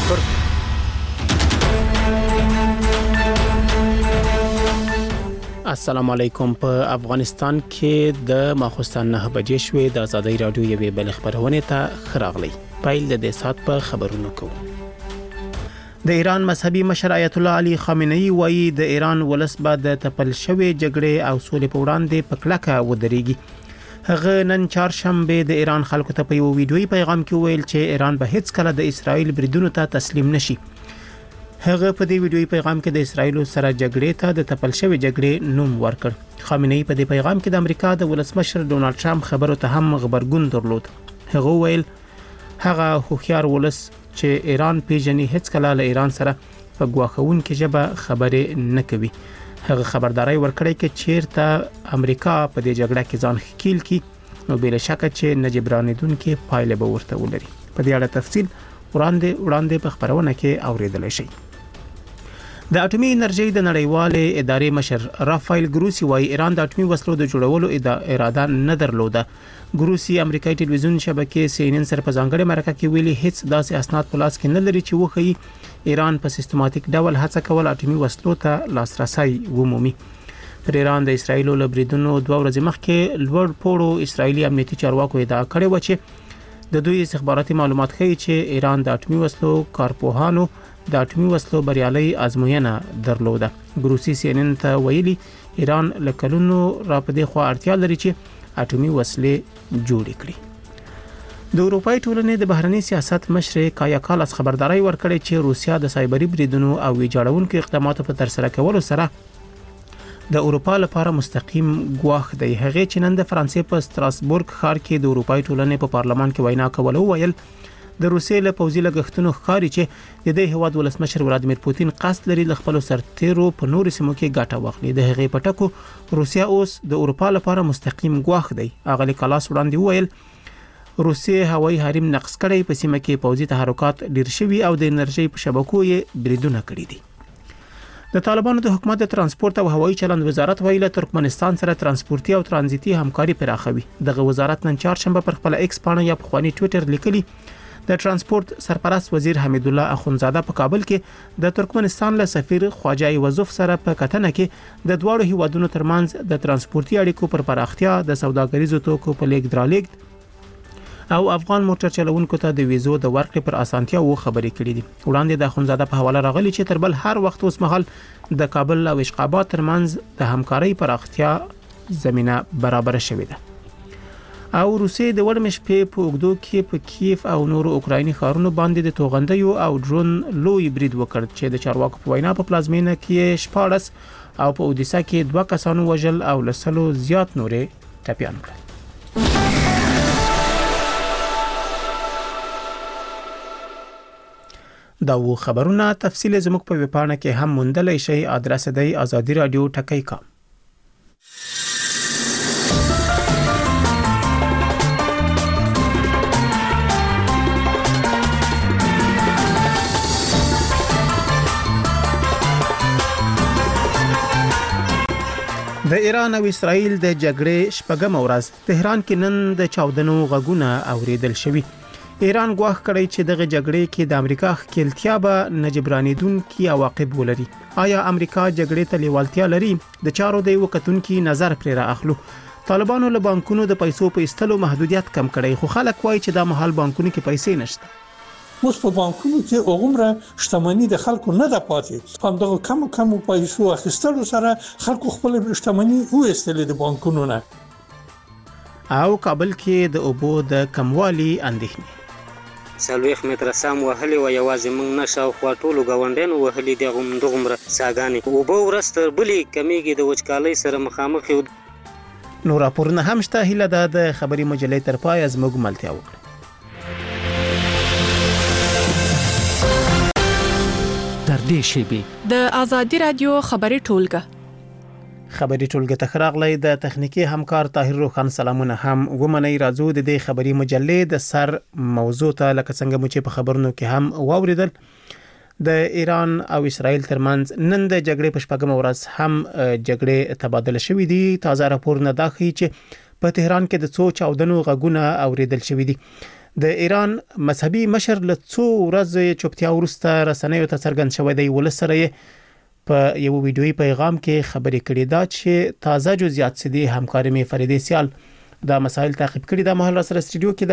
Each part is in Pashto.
السلام علیکم. په افغانستان کې د ماخوستن 9 بجې شوې د آزادۍ رادیو یوې بل خبرونه ته خراغلی. پایل د سات په خبرونو کو. د ایران مذهبي مشر آیت الله علي خامنه‌ای وایي د ایران ولس به د تپل شوې جګړې او سولې په وړاندې په کلکه ودرېږي. هغه نن چهارشنبه د ایران خلکو ته په یو ویډیويي پیغام کې ویل چې ایران به هیڅ کله د اسرایل بریدونو ته تسلیم نشي. هغه په دې ویډیويي پیغام کې د اسرایل سره جګړې ته د تپل شوې جګړې نوم ورکړ. خامنه‌ای په دې پیغام کې د امریکا د ولسمشر ډونالد ټرمپ خبرو ته هم غبرګون درلود. هغه ویل هغه هوښیار ولس چې ایران پیژني هیڅ کله له ایران سره په ګواښون کې ژبه خبرې نه کوي. هغه خبرداري ورکړی چې چیرته امریکا په دې جګړه کې ځان ښکیل کی نو بل شک چې نجبرانیدونکو پایله به ورته ولري. په دې اړه تفصیل وړاندې په خبرونه کې اوریدل شي. د اټومي انرژي د نړیوالې ادارې مشر رافایل ګروسی وايي ایران د اټومي وسلو د جوړولو اراده نه درلوده. ګروسی امریکایي ټلویزیون شبکې CNN سره په ځانګړي مرکه کې ویلي هیڅ داسې اسناد په لاس کې نه لري چې وښيي ایران په سیستماتیک ډول هڅه کول اټومي وسلو ته لاسرسي ومومي. پر ایران د اسرایل له بریدونو 2 ورځې مخکې لوړ پوړو اسرایلی امنیتي چارواکو ادعا کړې و چې د دوی استخباراتي معلومات ښيي چې ایران د اټومي وسلو کارپوهانو د اټومي وسلو بریالي ازموینه درلوده. ګروسی CNN ته ویلي ایران لکلونو را پدې خو اړتیا لري چې اټومي وسلې جوړ کړي. د اروپای ټولنې د بهرنی سیاست مشر کایا کالاس خبرداري ورکړې چې روسیا د سایبری بریدونو او ویجاړونکو اقداماتو په تر سره کولو سره د اروپا لپاره مستقیم ګواښ دی. هغه چې نن د فرانسې په ستراسبورګ ښار کې د اروپای ټولنې په پارلمان کې وینا کوله ویل د روسیې له پوځي لګښتونو ښکاري چې د دې هیواد ولسمشر ولادمیر پوتین قصد لري د خپل سرتیرو په نورو سیمو کې ګټه واخلي. د هغې په ټکو روسیا اوس د اروپا لپاره مستقیم ګواښ دی. اغلی کلاس وړاندې ویل روسیې هوایي حریم نقض کړي، په سیمه کې پوځي تحرکات ډیر شوي او د انرژي په شبکو یې بریدونه کړي دي. د طالبانو د حکومت د ترانسپورت او هوایي چلند وزارت ویل ترکمنستان سره ترانسپورتي او ترانزیتي همکاري پراخوي. دغه وزارت نن چهارشنبه پر خپل ایکس پاڼه یا په خواني ټوئیټر لیکلي د ترانسپورت سرپرست وزیر حمید الله اخونزاده په کابل کې د ترکمنستان له سفیر خواجه یوسف سره په کتنه کې د دوه هیوادونو ترمنځ د ترانسپورتي اړیکو پر پراختیا، د سوداګریزو توکو په لیږد رالېږد او افغان موټر چلوونکو ته د ویزو د ورکړې پر اسانتیا و خبرې کړې دي. وړاندې د اخونزاده په حواله راغلي چې تر بل هر وخت اوس مهال د کابل او اشقاباد ترمنځ د همکارۍ پراختیا زمينه برابر شوې ده. او روسیې د وړمش په اوګدو کې په کیف او نورو اوکرایني ښارونو باندې د توغندیو او ډرون لوی برید وکړ چې د چارواکو په وینا په پلازمینه کې 14 او په اودیسا کې 2 کسانو وژل او لسلو زیات نورې ټپيان کړل. دا و خبرونه تفصیل زموږ په ویبپاڼه کې هم موندلای شئ. ادرس دی azadiradio.com. د ایران او اسرایل د جګړې شپږم ورځ تهران کې نن د چاودنو غږونه اوریدل شوي. ایران ګواښ کړی چې دغه جګړې کې د امریکا ښکیلتیا به نجبرانیدونکي عواقب ولري. آیا امریکا جګړې ته لیوالتیا لري؟ د چارو د وکتونکو نظر پر راخلو. طالبانو له بانکونو د پیسو په ایستلو محدودیت کم کړی، خو خلک وایي چې د محل بانکونو کې پیسې نشته. اوس په بانکونو کې اوغمره شتمنۍ د خلکو نه ده پاتې. هم دغه کم پیسو اخیستلو سره خلکو خپل شتمنۍ وېستلې د بانکونو نه. او کابل کې د اوبو د کموالي اندېښنې 40 متره سم وهلي و یوازې موږ نشو خو ټولو غونډینو وهلي دغه ساګانې اوبو ورستر بلی کمیږي د وچکالۍ سره مخامخ یو. نو راپورونه هم شته. هیله ده د خبري مجلې تر پای زموږ ملتیا وکړي. تر دې شیبې د آزادی رادیو خبري ټولګه خبري ټولګه تخراغلی د تخنیکی همکار طاهر روخان سلامونه هم ومني. راځو د دې خبري مجلې د سر موضوع ته لکه څنګه مو چې په خبرونو کې هم واوریدل د ایران او اسرایل ترمنځ نن د جګړې په شپږم ورځ هم جګړې تبادله شوې دي. تازه راپور نه داخلي چې په تهران کې د څو چاودنو غږونه اوریدل شوې دي. د ایران مذهبي مشر له څو ورځې چوپتیا وروسته رسنیو ته څرګند شوی دی ولسره په یو ویډیوي پیغام کې خبرې کړې دا چې تازه جزئیات سدي همکاري مې فریدې سیال دا مسایل تعقیب کړي دا مهال سره استودیو کې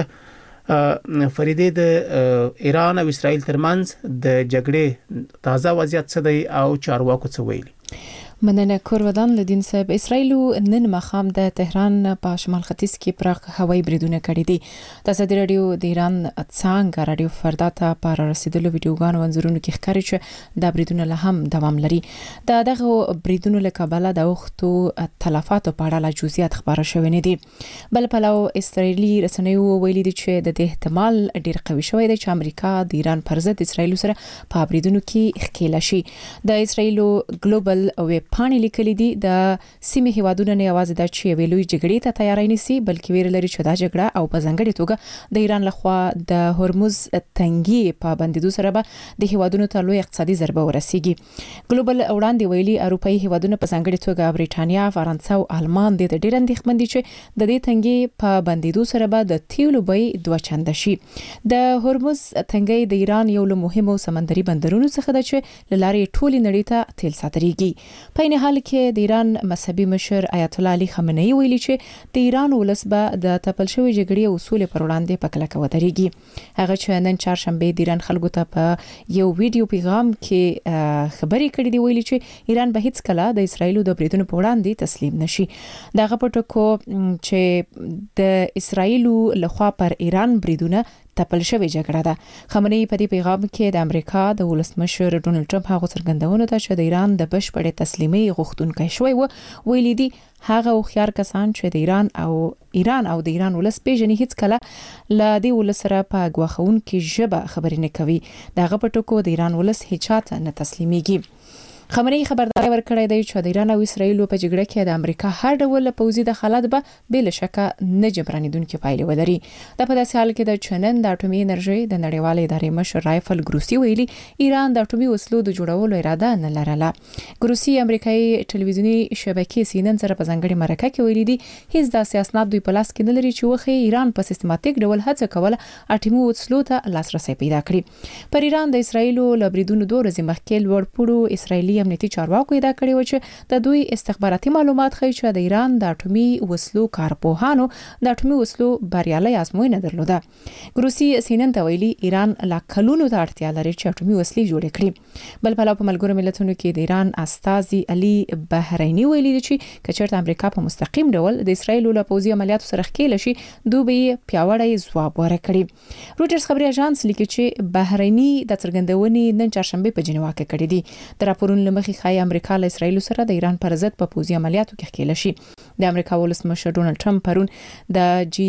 د فریدې د ایران او اسرائیل ترمنځ د جګړې تازه وضعیت څه دی او چارواکو څه ویلي مننه کورودان لدین صاحب. اسرائیل نن مخام د تهران په شمال ختیځ کې پراخ هوایي بریدونه کړي دي. د ازادي رادیو د ایران څنګه رادیو فردا ته پر رسیدلو ویډیوګانو انځورونو کې ښکاري چې د بریدونه له هم دوام لري. دغه بریدونه له کابل د وختو تلفاتو په اړه لا جزئیات خبره شوې نه دي. بل پلو اسرائیلي رسنیو ویلي دي چې د احتمال ډیر قوي شوی دی چې امریکا د ایران پر ضد اسرائیل سره په بریدونو کې ښکیل شي. د اسرائیل ګلوبل ویب پاڼې لیکلي دي د سیمې هیوادونو نه یوازې د چي ویلوي جګړې ته تیاری نسی بلکې ویل لري چې دا جګړه او په ځنګړي توګه د ایران لخوا د هرمز تنګي په بندیدو سره به د هیوادونو ته لوی اقتصادي ضربه ورسیږي. ګلوبل وړاندې ویلي اروپאי هیوادونو په ځنګړي توګه بریټانیا، فرانسه او آلمان د ډېر اندېښمن دي چې د دې تنګي په بندیدو سره به د تیلو بیې دوه چنده شي. د هرمز تنګي د ایران یو له مهمو سمندري بندرونو څخه ده چې لارې ټولي نړۍ ته تیل صادريږي. په این حال کې د ایران مذهبي مشر آیت الله علي خامنه‌ای ویلي چې د ایران ولس به د تپل شوی جګړې اصول پر وړاندې په کلکه ودرېږي. هغه چې نن چهارشنبه د ایران خلکو ته په یو ویډیو پیغام کې خبري کړې دی ویلي چې ایران به هیڅ کله د اسرایل د بریدونو په وړاندې تسلیم نشي. دغه پټکو چې د اسرایل لخوا پر ایران بریدونه تپل شوی جګړه ده. خامنه‌ای په دې پیغام کې د امریکا د ولسمشر ډونالد ټرمپ هغه څرګندونه ده چې د ایران د بشپړې تسلیمي غوښتونکي شوی و. ویلي دي هغه خيار کسان چې د ایران او د ایران ولس پیژني هیڅ کله ل دې ولس سره په غواخون کې ژبه خبرې نه کوي. دغه پټکو د ایران ولس هیڅ چاته نه تسلیميږي. خامنه‌ای خبرداري ورکړې ده چې د ایران او اسرایل په جګړه کې د امریکا هر ډول پوځي دخالت به بل شک نه جبرانیدونکو پایلې ولري. د په داسې حال کې د چنن د اټومي انرژي د نړیوال ادارې مشر رایفل ګروسی ویلي ایران د اټومي وسلو د جوړولو اراده نه لرله. ګروسی امریکایي ټلویزیونی شبکې CNN سره په ځنګړي مرکه کې ویلي دي هیڅ داسې اسناد دوی په لاس کې نه لري چې وخت ایران په سیستماتیک ډول هڅه کوله اټومي وسلو ته لاسرسي پیدا کړي. پر ایران د اسرایل لبریدونو 2 ورځې مخکې لوړپوړو اسرایلی امنیتي چارواکو ادعا کړې و چې د دوی استخباراتي معلومات ښیي چې د ایران د اټومي وسلو کارپوهانو د اټومي وسلو بریالي ازموینه درلوده. ګروسی CNN ته ویلي ایران لا کلونو ته اړتیا لري چې اټومي وسلې جوړ کړي. بل په ملګرو ملتونو کې د ایران استازي علي بحرینی ویلي چې کچرته امریکا په مستقیم ډول د اسرایل له پوځي عملیاتو سره ښکیل شي دوی پیاوړی ځواب ورکړي. رويټرز خبري اژانس لیکي چې بحرینی د څرګندونې نن چهارشنبه په جنیوا کې کړې دي. د راپورونو لمخې خای امریکا له اسرایل سره د ایران پر ضد په پوځي عملیاتو کې ښکیل شي. د امریکا ولسمشر ډونالد ټرمپ پرون د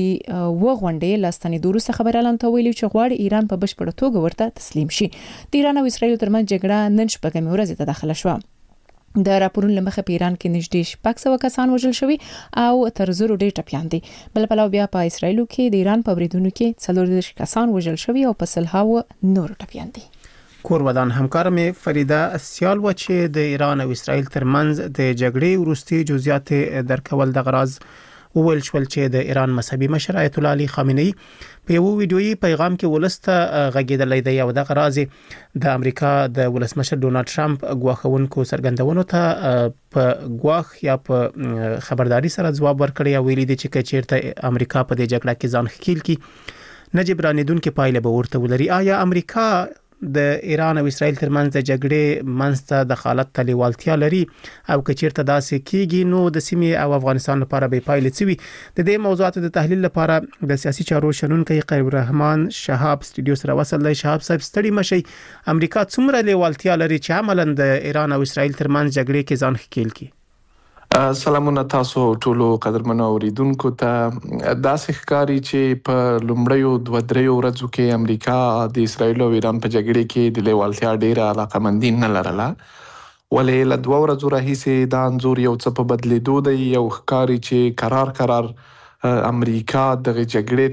G20 غونډې لاستنې دوروسه خبر اعلان ویلي چې غواړي ایران په بشپړ توګه ورته تسلیم شي. د ایران او اسرایل ترمنځ جګړه نن شپږمې ورځ ته داخله شوه. د راپورونو لمخې په ایران کې نږدې 600 کسان وژل شوي او تر 1000 ډېر ټپيان دي. بل پلو بیا په اسرایل کې د ایران په بریدونو کې 4 کسان وژل شوي او په سلهاو نور ټپيان دي. کورودان همکار مې فریده سیال و چې د ایران او اسرائیل ترمنځ د جګړې وروستي جزئیات درکول د غراض وویل شول چې د ایران مذهبي مشر آیت الله علي خامنه‌ای په یو ویډیويي پیغام کې ولسته غږیدلې دی او د غراض د امریکا د ولسمشر ډونالد ټرمپ غواخونکو څرګندونو ته په غواخ یا په خبرداري سره ځواب ورکړی او ویلي دی چې چیرته امریکا په دې جګړه کې ځان ښکیل کی نه جبرانیدونکو پایله به ورته ولري. آیا امریکا د ایران او اسرائیل ترمنځ د جګړې منځته د خالت تلیوالتیا لري او کچیرته داسې کیږي نو د سیمې او افغانستان لپاره به پایلې سوي؟ د دې موضوعاتو د تحلیل لپاره د سیاسي چارو شنونکي قیب الرحمن شهاب استودیو سره وصل دی. شهاب صاحب ستړي مشي، امریکا څومره لیوالتیا لري چې عملاً د ایران او اسرائیل ترمنځ جګړې کې ځان ښکیل کی؟ سلامونه تاسو ټولو قدرمنو اوریدونکو ته. داسې ښکاري چې په لومړیو 2-3 ورځو کې امریکا د اسرایل او ایران په جګړه کې د لیوالتیا ډیره علاقمندي نه لرله، ولې له 2 ورځو راهیسې دا انځور یو څه په بدلیدو دی. یو ښکاري چې قرار امریکا د جګړې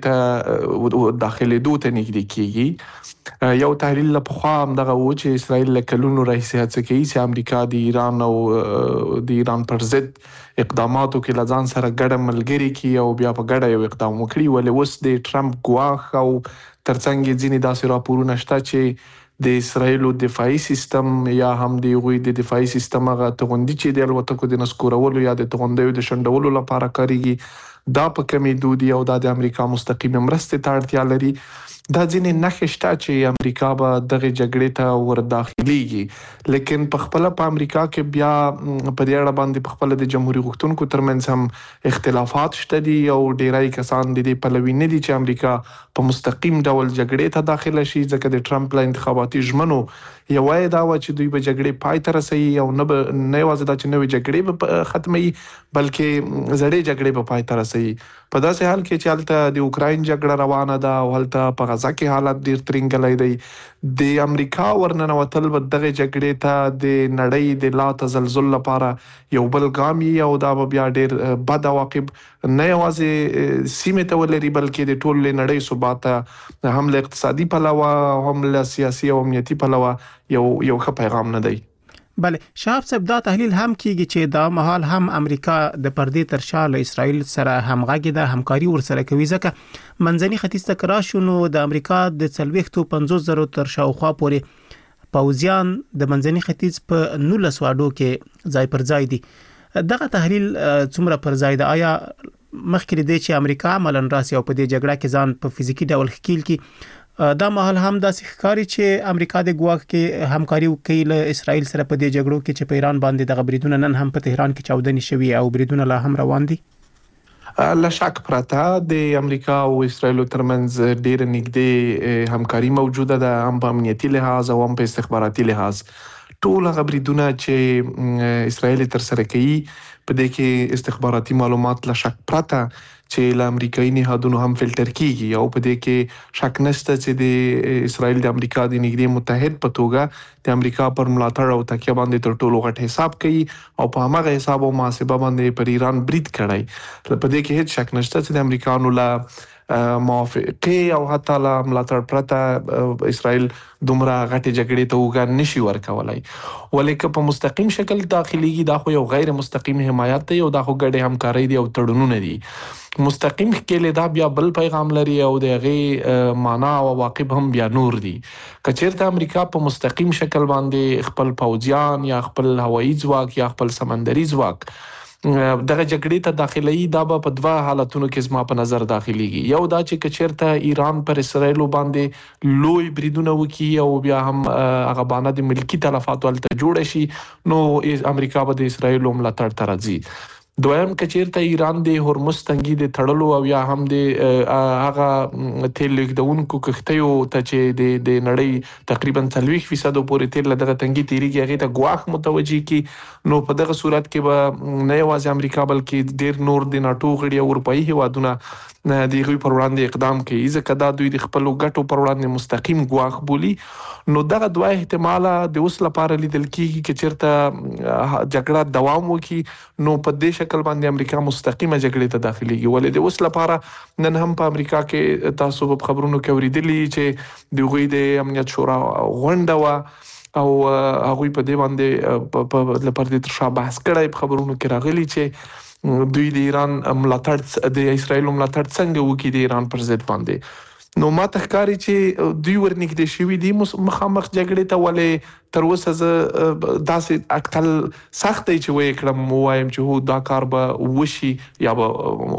ته داخليدو ته نږدې کیږي. یو تحلیل له پخوا هم دغه و چې اسرائیل له کلونو راهیسې هڅه کوي چې امریکا د ایران او د ایران پر ضد اقداماتو کې له ځان سره ګډه ملګري کړي او بیا په ګډه یو اقدام وکړي. ولې اوس د ټرمپ ګواښ او ترڅنګ ځینې داسې راپورونه شته چې د اسرائیل دفاعي سیستم یا هم د غوي د دفاعي سیستم هغه توغندي چې د الوتکو د نسکورولو یا د توغندیو د شندولو لپاره کاریږي دا په کمی دودي او د امریکا مستقیم مرستې ته اړتیا لري. دا ځینې نښې شته چې امریکا به دغه جګړې ته ورداخليږي، لیکن په خپل په امریکا کې بیا په دې اړه باندې په خپل د جمهوریت غوښتونکو ترمنځ هم اختلافات شته دي او ډیری کسان د دې پلوي نه دي چې امریکا په مستقیم ډول جګړې ته داخله شي، ځکه د ټرمپ له انتخاباتي ژمنو یو دا و چې دوی به جګړې پای ته رسوي او نه یوازې دا چې نوې جګړې به ختمي بلکې زړې جګړې به پای ته رسوي. په داسې حال کې چې هلته د اوکراین جګړه روانه ده او هلته په غزا کې حالت ډیر ترنګلی دی، د امریکا ورننوتل به دغه جګړې ته د نړۍ د لا تزلزل لپاره یو بل ګام او دا به بیا ډیر بد عواقب نه یوازې سیمې ته ولري بلکې د ټول نړۍ ثبات هم له اقتصادي پلوه هم له سیاسي او امنیتي پلوه یو ښه پیغام نه دی. بله شهاب صاحب دا تحلیل هم کیږي چې دا مهال هم امریکا د پردې تر شا له اسرائیل سره همغږي ده، همکاري ورسره کوي، ځکه منځني ختیځ ته کراشونو د امریکا د 450,000 تر شاوخوا پورې پوځیان د منځني ختیځ په 19 واډو کې ځای پر ځای دي. دغه تحلیل څومره پر ځای ده؟ آیا مخکې دې چې امریکا عملاً راسي او په دې جګړه کې ځان په فزیکی ډول ښکیل کی دا مهال هم داسې ښکاري چې امریکا د ګواښ کې همکاري کوي له اسرائیل سره په دې جګړو کې چې په ایران باندې دغه بریدونه نن هم په تهران کې چاودنې شوي او بریدونه لا هم روان دي؟ لا شک پرته د امریکا او اسرائیل ترمنځ ډېر نږدې همکاري موجوده ده، هم په امنیتي لحاظ او هم په استخباراتي لحاظ. ټول هغه بریدونه چې اسرائیل تر سره کوي په دې کې استخباراتي معلومات لا شک پرته چې له امریکایي نهادونو هم فلټر کیږي او په دې کې شک نشته چې د اسرائیل د امریکا د نږدې متحد په توګه د امریکا پر ملاتړ او تکیه باندې تر ټولو غټ حساب کوي او په هغه حساب او محاسبه باندې پر ایران برید کړی. په دې کې هیڅ شک نشته چې د امریکانو له موافقه او حتی له ملاتړ پرته اسرائیل دومره غټه جګړې ته وګان نشي ورکولای. ولیکه په مستقیم شکل داخليږي دا خو یو غیر مستقیم حمایت دی او دا خو ګډه همکاري دی او تړونونه دي. مستقیم کې دا بیا بل پیغام لري او دغه معنا او عواقب هم بیا نور دي. کچېرته امریکا په مستقیم شکل باندې خپل پوځیان یا خپل هوایي ځواک یا خپل سمندري ځواک دغه جګړې ته داخلي دا په دوه حالتونو کې زما په نظر داخليږي. یو دا چې کچېرته ایران پر اسرائیل باندې لوی بریدونه وکړي او بیا هم هغه باندې د ملکی تلفات ولته جوړ شي نو امریکا به د اسرائیل ملاتړ ته راځي. دویم کچېرته ایران د هرمز تنګي د تړلو او یا هم د هغه تیل لیکدونکو کښتیو ته چې د نړۍ تقریبا 30% پورې تیل دغه تنګي تیریږي هغه ته ګواښ متوجي کی نو په دغه صورت کې به نه یوازې امریکا بلکې ډیر نور د ناتو غړي او اروپאי هیوادونه د غوي پر وړاندې اقدام کوي ځکه دا دوی د خپل ګټو پر وړاندې مستقیم ګواښ بولي. نو دغه دوه احتمال د اوس لپاره لیدل کیږي چې چیرته جګړه دوام وکړي نو په دې شکل باندې امریکا مستقیمه جګړې ته داخليږي. ولې د اوس لپاره نن هم په امریکا کې تاسو په خبرونو کې اوریدلی چې د غوي د امنیت شورا غونډه وا او هغه په دې باندې په لپاره د ترشا بحث کړای په خبرونو کې راغلي چې دوی د ایران ملاتړ د اسرائیل ملاتړ څنګه وکړي د ایران پر ضد باندې. نو ما تخکاری چې دوی ورنږدې شوي دي مخامخ جګړې ته، ولې تر اوسه زه داسې اټکل سخت دی چې وایي کړم وایم چې هو دا کار به وشي یا به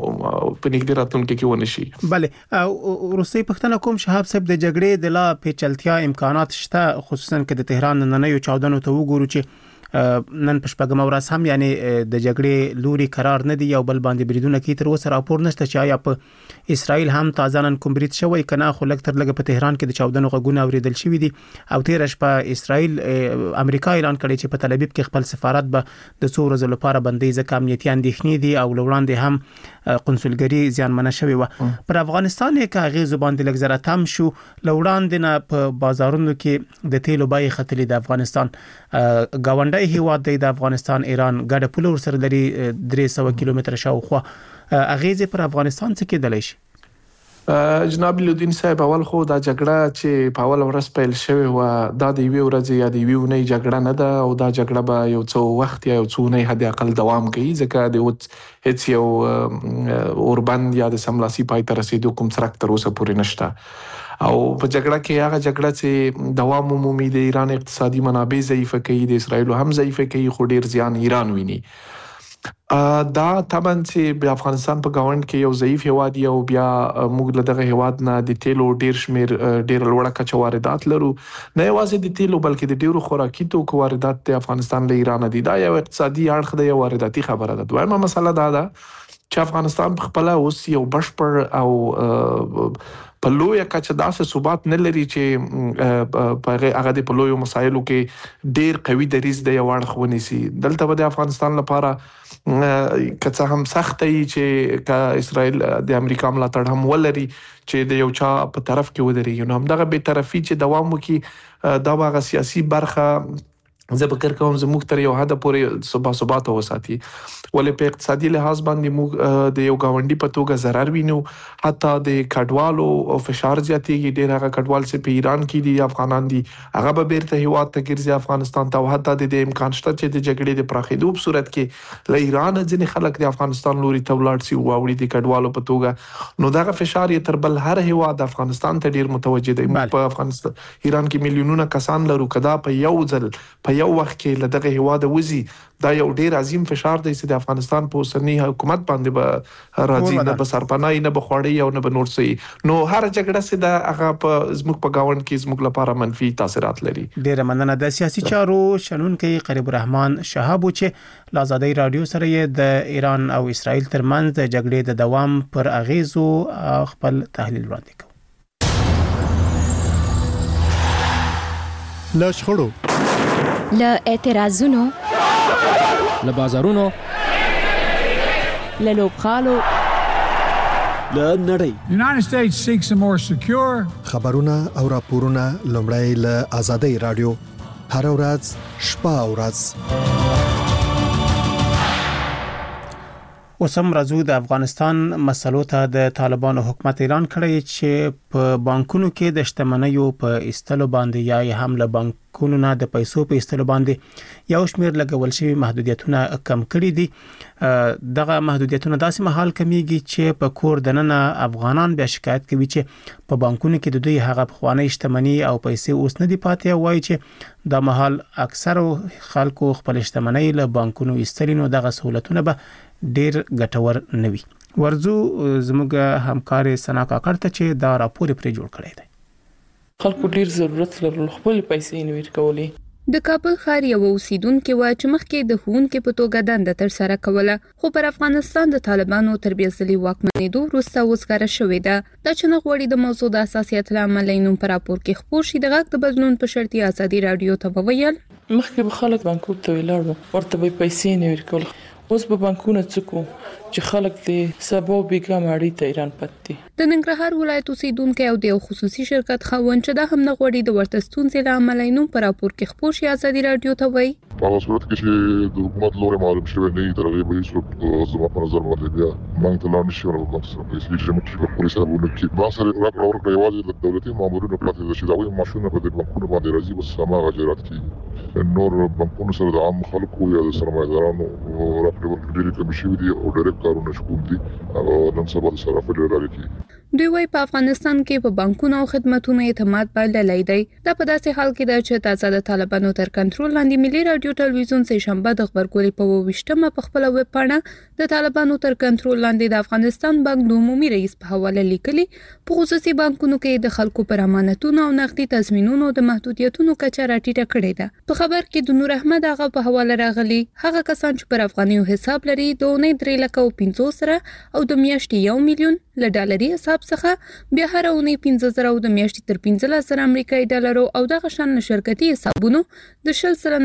په نږدې راتلونکي کې ونه شي. بله وروستۍ پوښتنه کوم شهاب صاحب د جګړې د لا پیچلتیا امکانات شته خصوصا که د تهران نننیو چاودنو ته وګورو چې نن په شپږمه ورځ هم یعنی د جګړې لوري قرار نه دی یو بل باندې بریدونه کوي. تر اوسه راپور نشته چې آیا په اسرائیل هم تازه نن کوم برید شوی کنه، خو لږ تر لږه په تهران کې د چاودنو غږونه اوریدل شوي دي او تیر شپه اسرائیل امریکا اعلان کړی چې په تل ابیب کې خپل سفارت به د څو ورځې لپاره بندي ځکه امنیتي اندېښنې دي او وړاندې هم قنصلګری زیانمنه شوی و. پر افغانستان کې هغه زبان د لږ زره تم شو لوړاندې نه په بازارونو کې د تیلو بای خطلې د افغانستان گاونډي هیواد د افغانستان ایران ګډه پوله ورسره لري 300 کیلومتره شاوخوا اغیزه پر افغانستان څه کېدلی شي؟ جناب لودین صاحب اول خو دا جګړه چې په اول ورځ پیل شوې و دا د یوې ورځې یا د یوې اونۍ جګړه نه ده او دا جګړه به یو څو وخت یا یو څو اونۍ حد اقل دوام کوي ځکه د هیڅ یو اوربند یا د سملاسي پای ته رسیدو کوم څرک تر اوسه پورې نشته او په جګړه کې هغه جګړه چې دوام عمومي د ایران اقتصادي منابع ضعیفه کوي د اسرایل هم ضعیفه کوي خو ډیر زیان ایران ویني دا طبعا چې په افغانستان په گاوند کې یو ضعیف هواد یو بیا موږ له دغه هواد نه د تیلو ډیر شمیر ډیر لوړه کچه واردات لرو نه یوازې د تیلو بلکې د ډیرو خوراکي توکو واردات د افغانستان له ایران دي دا یو اقتصادي اړخ دی یو وارداتي خبره ده دویمه مسله دا ده چې افغانستان په خپل اوس یو بشپړ او په لوی کچه داسې ثبات نه لري چې په هغه د پلویو مسایلو کې ډیر قوي دریځ د یو اړخ ونیسي دلته به د افغانستان لپاره کڅه هم سخت ای چې اسرائیل د امریکا ملاتړ هم ولري چې د یو چا په طرف کې ودرېږي نو هم دغه به طرفي چې دوام وکړي دا واغه سیاسي برخه زه فکر کوم زموږ تر یو حد پورې ثبات وساتي ولې په اقتصادي لحاظ باندې موږ د یو گاونډي په توګه ضرر وینو حتی د کډوالو او فشار زیاتېږي ډېر هغه کډوال چې په ایران کې دي افغانان دي هغه به بیرته هیواد ته ګرځي افغانستان ته او حتی د امکان شته چې د جګړې د پراخېدو په صورت کې له ایران ځینې خلک د افغانستان لوري ته ولاړ شي او وړي د کډوالو په توګه نو دغه فشار یې تر بل هر هیواد افغانستان ته ډېر متوجه دی په افغانستان ایران کې میلیونونه کسان لرو کدا په یو ځل په یو وخت کې له دغه هواد وزي دا یو ډیر عظیم فشار دی چې د افغانستان په اوسنی حکومت باندې به راځي نه به سرپناه نه به خوړی او نه به نور څه نو هر جګړه چې دا هغه په زموږ په گاوند کې زموږ لپاره منفي تاثیرات لري ډیر مننه د سیاسي چارو شنونکي قریب الرحمن شهاب چې له آزادۍ رادیو سره د ایران او اسرائیل ترمنځ د جګړې د دوام پر اغیزو خپل تحلیل وړاندې کوي له شخړو له اعتراضونو له بازارونو له لوبغالو له نړۍ United States seeks a more secure خبرونه او راپورونه لومړی له آزادۍ رادیو هر ورځ شپه او ورځ اوسم راځو د افغانستان مسلو ته د طالبانو حکومت اعلان کړی چې په بانکونو کې د شتمنیو په ایستلو باندې یا هم له بانکونو نه د پیسو په ایستلو باندې یو شمېر لګول شوی محدودیتونه کم کړي دي دغه محدودیتونه داسې مهال کمیږي چې په کور دننه افغانان بیا شکایت کوي چې په بانکونو کې د دوی هغه پخوانی شتمنۍ او پیسې اوس نه دي پاتې او وایي چې د محل اکثر خلکو خپل شتمنۍ له بانکونو ایستلینو دغه سہولتونه به ډیر ګټور نوي ورزو زموږ همکار سنا کاکړ ته چې دا راپور پرې جوړ کړی دی خلکو ډیر ضرورت لرل خپل پیسې نویر کولې د کابل ښار یو اوسیدونکو و چې مخکې د ښوونکو په توګه دنده تر سره کوله خو پر افغانستان د طالبانو تربیتي واکمنېدو وروسته وسکاره شوې ده د چنغوړي د موضوع د اساسیت لامل نوم پر راپور کې خبر شي د غږ د بدلون په شرطي ازادي رادیو ته وویل مخکې به خلک بانکو ته ولاړو ورته به پیسې نویر کول اوس به بانکونه څکو چې خلک د سبا بیګا ماړی ته ایران پاتې د ننګرهار ولایت اوسیدونکو او د خصوصي شرکت خاوند چې د هم نغوړي د ورته ستونزې لامل نوم پر راپور کې خبر شي ازادي رادیو ته وایي په صورت کې چې د حکومت لوري معلوم شوی نه ترغیب یې صورت زما په نظر باندې بیا مونږ ته لا نشي ورغلم پیسې چې موږ په پولیسو باندې کې با سره راپور کړی یوازې د دولتي مامورینو په لاسه چې دا وایي ماشومان په دې بانکونو باندې راځي بس سما غجرات کې نور بانکونو سره د عام خلکو یا د سرمایدارانو راپور ډېر کم شوی دي او ډېر کارونه شکوم دي او نن سبا سره په ډېر راځي دوی وايي په افغانستان کې په بانکونو او خدماتو اعتماد بایللی دی دا په داسې حال کې ده چې تازه د طالبانو تر کنټرول لاندې ملي رادیو ټلویزیون سه شنبه د خبرګولۍ په 28مه په خپل ویب پاڼه د طالبانو تر کنټرول لاندې د افغانستان بانک د عمومي رئیس په حواله لیکلي په خصوصي بانکونو کې د خلکو پر امانتونو او نقدي تضمینونو د محدودیتونو کچه راټیټه کړې ده په خبر کې د نور احمد هغه په حواله راغلي هغه کسان چې پر افغانیو حساب لري د 3,50,000 سره او د میاشتې 1 میلیون له ډالري حساب څخه بیا هر اونۍ 15,000 او د میاشتې تر 15,000 امریکایي ډالرو او د غشن شرکتي حسابونو د 10% پیسو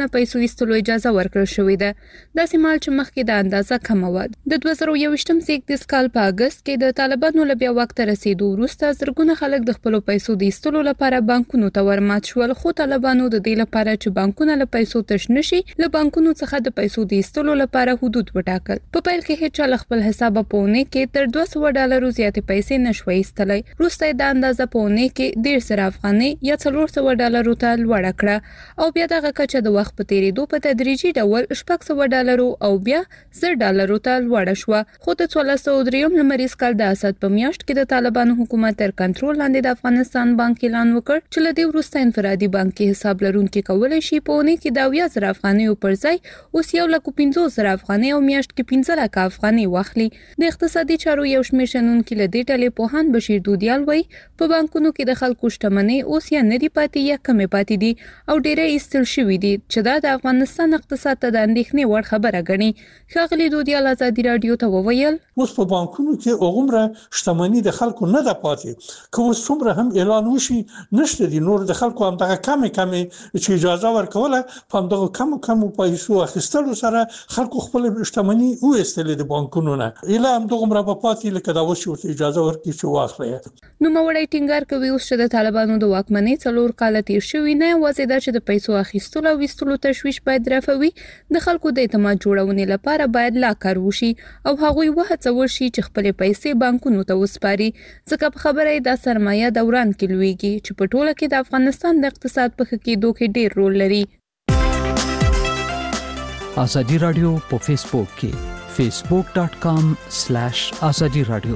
ویستلو اجازه ورکړل شوې ده. داسې مال چې مخکې د اندازه کم و. د 2021م زیږدیز کال په اگست کې د طالبانو له بیا وخت رسیدو وروسته زرګونه خلک د خپل پیسو د ایستلو لپاره بانکونو ته ورمات شول، خو طالبانو د دې لپاره چې بانکونه له پیسو تش نشي، له بانکونو څخه د پیسو د ایستلو لپاره حدود وټاکل. په پیل کې هیڅ چا خپل حساب په اونۍ کې تر $200 زیاتې پیسې نشوي ایستلای. وروسته د اندازه په اونۍ کې $150 افغانۍ یا $400 ته لوړه کړه او بیا دغه کچه د وخت په تیریدو په تدریجي ډول $600 او بیا $100 ته لوړه شوه. خو د 1403 لمریز کال د اسد په میاشت کې د طالبانو حکومت تر کنټرول لاندې د افغانستان بانک اعلان وکړ چې له دې وروسته انفرادي بانکي حساب لرونکي کولای شي په اونۍ کې د 70,000 افغانۍ پر ځای اوس 1,50,000 افغانۍ او میاشت کې 15,00,000 افغانۍ واخلي. د اقتصادي چارو یو شمېر شنونکي له دې ډلې پوهان بشیر دودیال وایي په بانکونو کې د خلکو شتمنۍ اوس یا نه دي پاتې یا کمې پاتې دي او ډېرې ایستل شوي دي چې دا د افغانستان اقتصاد ته د اندېښنې وړ خبره ګڼي. ښاغلي دودیال ازادي رادیو ته وویل اوس په بانکونو کې اوغمره شتمنۍ د خلکو نه ده پاتې، که اوس څومره هم اعلان وشي نشته دي نور د خلکو هم دغه کمې چې اجازه ورکوله په همدغه کمو پیسو اخیستلو سره خلکو خپل شتمنۍ وایستلې د بانکونو نه، اله همدغه په پاتې لکه دا اوس ورته اجازه ورکړي چې واخلي. نوموړی ټینګار کوي اوس چې د طالبانو د واکمنۍ 4 کال تیر شوي نه یوازې دا چې د پیسو اخیستلو او ویستلو تشویش باید رفعوي، د خلکو د اعتماد جوړونې لپاره باید لا کار وشي او هغوی وهڅول شي چې خپل پیسې بانکونو ته وسپاري، ځکه په خبره دا سرمایه دوران کې لویږي چې په ټوله کې د افغانستان د اقتصاد په ښه کېدو کې ډېر رول لري. ازادي رادیو په فیسبوک کې facebook.com/azadi radio.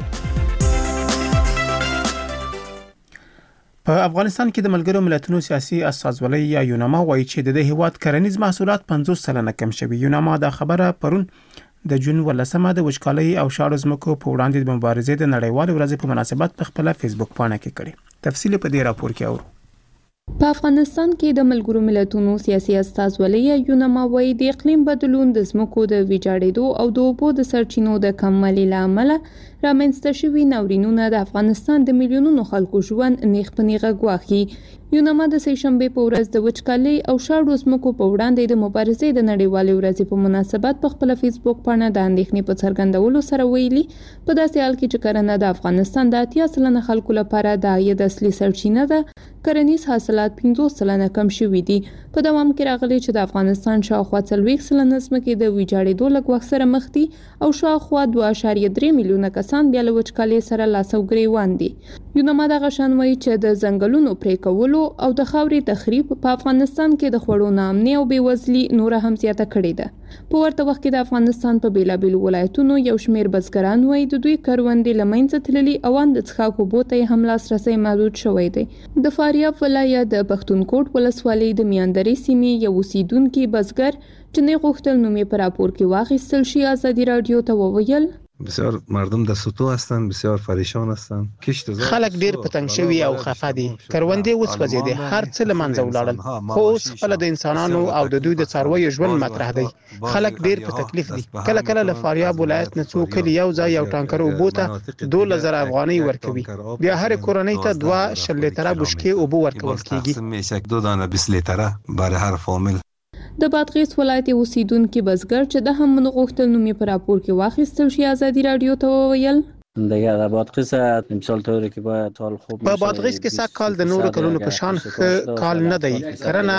په افغانستان کې د ملګرو ملتونو سیاسي استازولۍ یا یوناما وایي چې د هیواد کرنیز محصولات 50% کم شوي. یوناما دا خبره پرون د جون 18 د وچکالۍ او شاړو ځمکو په وړاندې د مبارزې د نړیوال ورځې په مناسبت په خپل فیسبوک پاڼه کې کړي. تفصیل په دې راپور کې اورو. په افغانستان کې د ملګرو ملتونو سیاسي استازولۍ یوناما وایي د اقلیم بدلون د ځمکو د ویجاړېدو او د اوبو د سرچینو د کموالي له امله رامنځته شوي ناورینونه د افغانستان د میلیونونو خلکو ژوند نیغ په نیغه ګواښي. یوناما د سهشنبې په ورځ د وچکالۍ او شاړو ځمکو په وړاندې د مبارزې د نړیوالې ورځې په مناسبت په خپل فیسبوک پاڼه د اندېښنې په څرګندولو سره ویلي په داسې حال کې چې کرنه د افغانستان د 80% خلکو لپاره د عاید اصلي سرچینه ده، کرنیز حاصلات 50% کم شوي دي. په دوام کې راغلي چې د افغانستان شاوخوا 40% ځمکې د ویجاړېدو له ګواښ سره مخ دي او شاوخوا 2.3 میلیونه کسان بیا له وچکالۍ سره لاس او ګریوان دي. یوناما دغه شان وایي چې د ځنګلونو پرې کولو او د خاورې تخریب په افغانستان کې د خوړو ناامنۍ او بېوزلي نوره هم زیاته کړې ده. په ورته وخت کې د افغانستان په بیلابیلو ولایتونو یو شمېر بزګران وایي د دوی کروندې له منځه تللي او ان د څښاک اوبو ته هم لاسرسی محدود شوی دی. د فاریاب ولایت د پښتونکوټ ولسوالۍ د میاندرې سیمې یو اوسیدونکي بزګر چې نه غوښتل نوم یې په راپور کې واخیستل شي ازادي رادیو ته وویل بسیار مردم در سطوح هستند، بسیار پریشان هستند. خلک ډیر پتنګ شوي او خفه دي، کروندې وسوځېدې، هر څه له منځه ولاړل، خو اوس خپل د انسانانو او د دوی د څارویو ژوند مطرح دی. خلک ډیر په تکلیف دي. کله کله له فاریاب ولایت نه څو کلی یو ځای یو ټانکر اوبو ته 12,000 افغانۍ ورکوي، بیا هر کورنۍ ته 2 لیټره بشکې اوبو ورکول کیږي. 2 دانه 20 لیټره برای هر فامیل. د بادغیس ولایت اوسیدونکي بزګر چې د هم غوښتل نوم یې په راپور کې واخیستل شي ازادي رادیو ته وویل در بادغیس امسال طوری که باید حال خوب په بادغیس کې سږ کال د نورو کلونو په شان کال نه دی. کرنه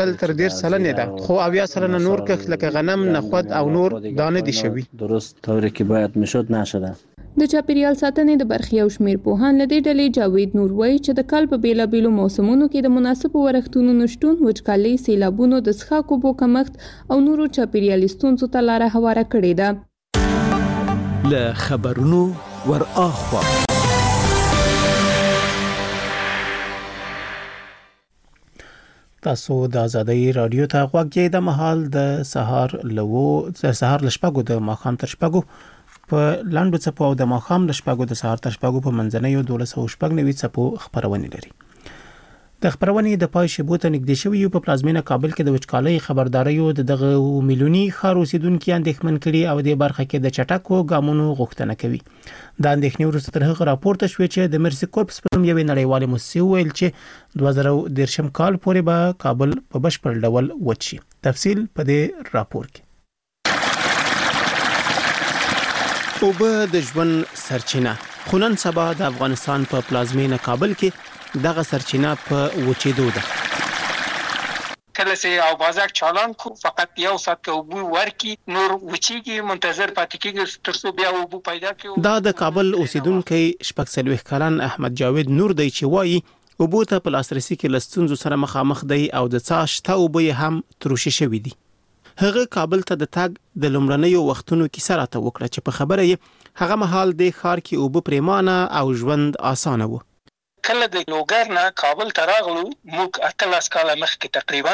10% ده، خو 70% نور کښت لکه غنم، نخود او نور دانه دي شوي. درست طوری که باید میشد نشده. د چاپیریال ساتنې د برخې یو شمېر پوهان له دې ډلې جاوید نور وایي چې د کال په بیلابیلو موسمونو کې د مناسبو ورښتونو نشتون وچکالۍ، سیلابونو، د څښاک اوبو کمښت او نورو چاپیریالي ستونزو ته لاره هواره کړې ده. له خبرونو ور اخوا تاسو د ازادۍ رادیو ته غوږ یې د مهال د سهار لشپږو د ماښام تر شپږو په لاندو څپو او د ماښام لشپږو د سهار تر شپږو په منځنیو 1290 څپو خبرونه لري. د خبرونې د پای شبو ته نږدې شوی په پلازمینه کابل کې د وچکالۍ خبرداريو دغه میلیوني ښار اوسیدونکو اندېښمن کړي او د برخه کې د چټکو ګامونو غوښتنه کوي. دا اندېښنې وروسته تر هغه راپورته شوې چې د مرسي کورپس په نوم یوې نړیوالې موسسې ویل چې 2013 کال پورې به کابل په بشپړ ډول وچ شي. تفصیل په دې راپور کې. اوبه د ژوند سرچینه خونن سبا د افغانستان په پلازمینه کابل کې دغه سرچینه په وچېدو ده. کله چې او بازار چالان کو فقط یو سات کې وبو ورکی نور وچیږي منتظر پاتې کېږي تر څو بیا وبو پیدا کړي. دا د کابل اوسیدونکو شپږ کلن احمد جاوید نور دی چې وایي وبو ته په لاسرسي کې لستونزو سره مخامخ دی او د څاش ته وبو هم تروشي شوی دی. هغه کابل ته د تاګ د لومړنیو وختونو کې سره ته وکړه چې په خبره یې هغه مهال د ښار کې وبو پریمانه او ژوند اسانه و. کله د لوګر نه کابل ته راغلو موږ 18 کال مخکې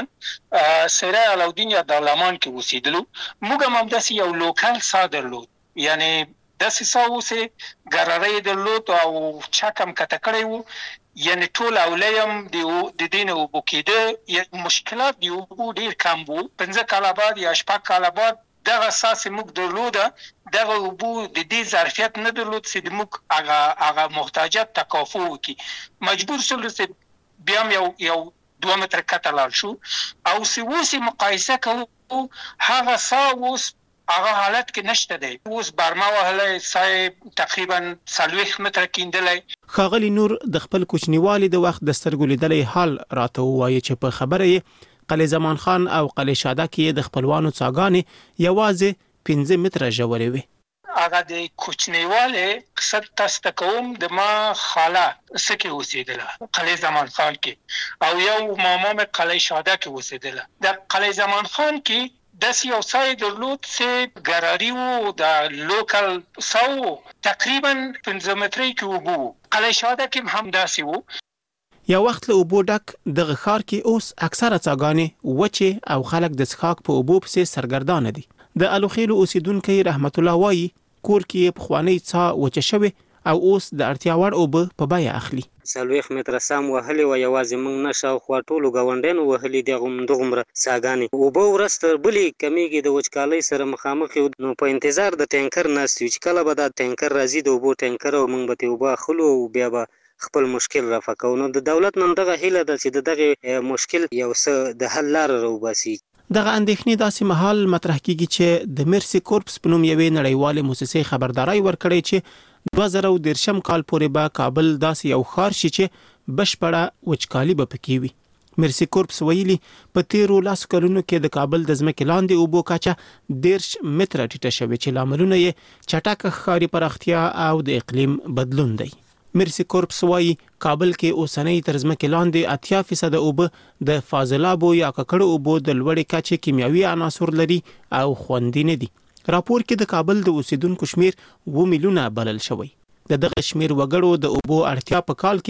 تقریبا سره علاودین یا دارالمان کې اوسېدلو. موږ هم داسې یو لوکل صادرلو یعنی داسې ساوسه ګرارې درلود او چاکم کته کړی وو یعنی ټول اولیم د دین او بوکیده مشکلات دی او ډیر کم وو. 15 کال بعد یا 8 کال بعد دغه اساس موږ درلوده دغه وبو د دې ظرفیت نه درلود چې د موږ هغه محتاجات تکافو وکي. مجبور شول چې بیا یو 2 متر کتلال شو او سوسي مقایسه کوو هغه ساوس هغه حالت کې نشته دی. اوس برما وهله صاحب تقریبا 40 متر کیندلای. خاغلی نور د خپل کوچنیوالي د وخت د سترګو لیدلې حال راته وایي چې په خبره یې قلی زمان خان او قلی شاده کې د خپلوانو څاګانې یوازې 15 متره ژورې وي. هغه د کوچنیواله قصد تاسو کوم د ما خاله سکه اوسېدله قلی زمان خان کې او یو ماما مې قلی شاده کې اوسېدله. د قلی زمان خان کې د یو ځای درلود چې ګراری وو د لوکل ساو تقریبا 15 متره کې وبو. قلی شاده کې هم داسې وو. یو وخت له اوبو ډک دغه ښار کې اوس اکثره څاګانې وچې او خلک د څښاک په اوبو پسې سرګردانه دي. د الوخیلو اوسیدونکو رحمت الله وایي کور کې په خوانی څا وچه شوی او اوس د اړتیا وړ اوبه په بیا اخلي. 40 متره سم وهلي و یوازې موږ نشه خو ټولو غونډینو وهلي دغه ساګانی اوبه ورستر بلی کمیږي د وچکالۍ سره مخامخ نو په انتظار د ټینکر ناست چې کله به دا ټینکر راځي د اوبو ټینکر او موږ به اوبه خلو بیا به خپل مشکل رافع کوو. نو د دولت نن دغه هیله ده چې دغه مشکل یو څه د حل لار راوباسي. دغه اندېښنې داسې مهال مطرح کیږي چې د مرسي کورپس په نوم یوې نړیوالې موسسې خبرداري ورکړې چې 2013 کال پورې به کابل داسې یو ښار شي چې بشپړه وچکالي به پکې وي. مرسي کورپس ویلي په 13 کلونو کې د کابل د ځمکې لاندې اوبو کچه 10 متره ټیټه شوې چې لاملونه یې چټک ښاري پراختیا او د اقلیم بدلون دی. مرسي کورپس وایي کابل کې اوسنۍ تر ځمکې لاندې 80% اوبه د فاضلابو یا ککړو اوبو د لوړې کچې کیمیاوي عناصر لري او خوندي نه دي. راپور کې د کابل د اوسیدونکو شمیر 2 میلیونه بلل شوی. د دغه شمیر وګړو د اوبو اړتیا په کال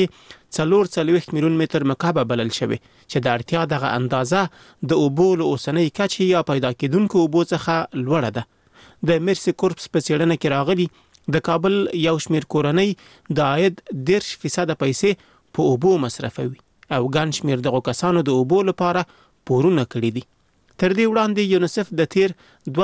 کې 4 میلیون متر مکعب بلل شوی چې د اړتیا دغه اندازه د اوبو له اوسنۍ کچې یا پیدا کېدونکو اوبو څخه لوړه ده. د مرسي کورپس په څېړنه کې راغلي د کابل یو شمیر کورنۍ د عاید 10% پیسې په اوبو مصرفوي او ګڼ شمیر دغه کسانو د اوبو لپاره پورونه کړی دي. تر دې وړاندې یونیسف د تیر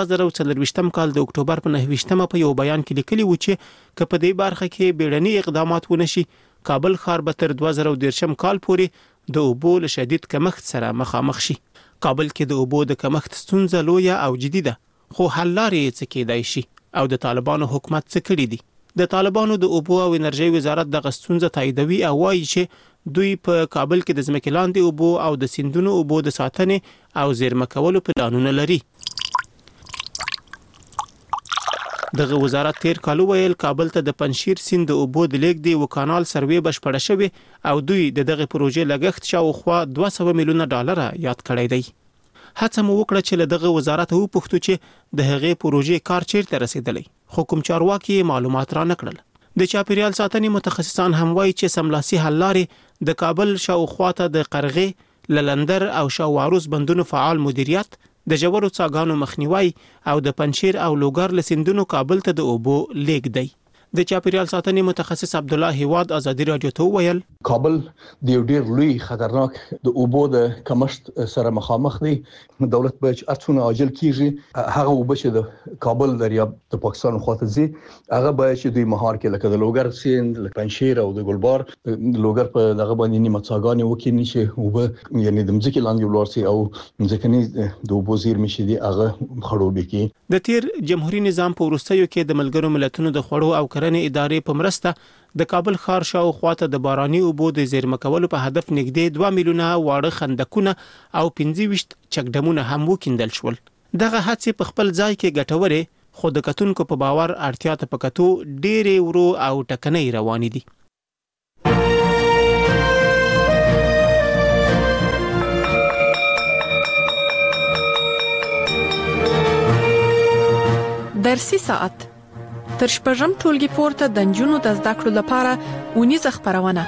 2024 کال د اکتوبر په 9 په یو بیان کې لیکلی و چې په دې برخه کې بیړني اقدامات ونشي کابل ښار به تر 2013 کال پورې د اوبو له شدید کمښت سره مخامخ شي. کابل کې د اوبو د کمښت ستونزه لویه او جدي ده خو حل لارې څه کېدای شي او د طالبانو حکومت څه کړی دي. د طالبانو د اوبو او انرژي وزارت د غستونزه تاییدوي او وایي چې دوی په کابل کې د ځمکې لاندې اوبو او د سیندونو اوبو د ساتنې او زیرمه کولو پلانونه لري. دغه وزارت تیر کال ویل کابل ته د پنشیر سیند د اوبو د لیک دی و کانال سروې بشپړه شوی او دوی دغه پروژې لګښت شاوخوا 200 میلیونه ډالر یاد کړی دی. هڅه مو وکړه چې له دغه وزارت وپوښتو چې د هغې پروژې کار چیرته رسیدلی خو کوم چارواکي معلومات را نکړل. د چاپیریال ساتنې متخصصان هم وایي چې سملاسي حل لارې د کابل شاوخوا ته د قرغې، للندر او شاوعروس بندونو فعال مدیریت، د ژورو څاګانو مخنیوي او د پنشیر او لوګر له سیندونو کابل ته د اوبو لیږد دی. د چاپیریال ساتنې متخصص عبد الله هیواد ازادي رادیو ته ویل کابل د یو ډیر لوی خطرناک د اوبو د کمښت سره مخامخ دی. دولت به ارڅونه عاجل کیږي هغه اوبه چې د کابل دریاب د پاکستان خواته ځي هغه به چې دوی مهار کې لکه د لوګر سیند د پنشیر او د ګلبار لوګر په دغه باندې نیمه څاګانې وکړي چې اوبه یعنی د ځمکې لاندې ولورسي او ځمکني د اوبو زیرمې شي دي هغه خړوبې کی. د تیر جمهوریت نظام په وروستیو کې د ملګرو ملتونو د خوړو او کرنې ادارې په مرسته د کابل ښار شاوخواته د باراني اوبو د زیرمه کولو په هدف نږدې 2 میلیونه واړه خندقونه او 25 چکډمونه هم وکیندل شول. دغه هڅې په خپل ځای کې ګټورې خو د کتونکو په باور اړتیا ته پکاتو ډېرې ورو او ټکنۍ روانې دي. درسي ساعت تر شپږم ټولګي پورته د نجونو د زده کړو لپاره ونیزه خبرونه.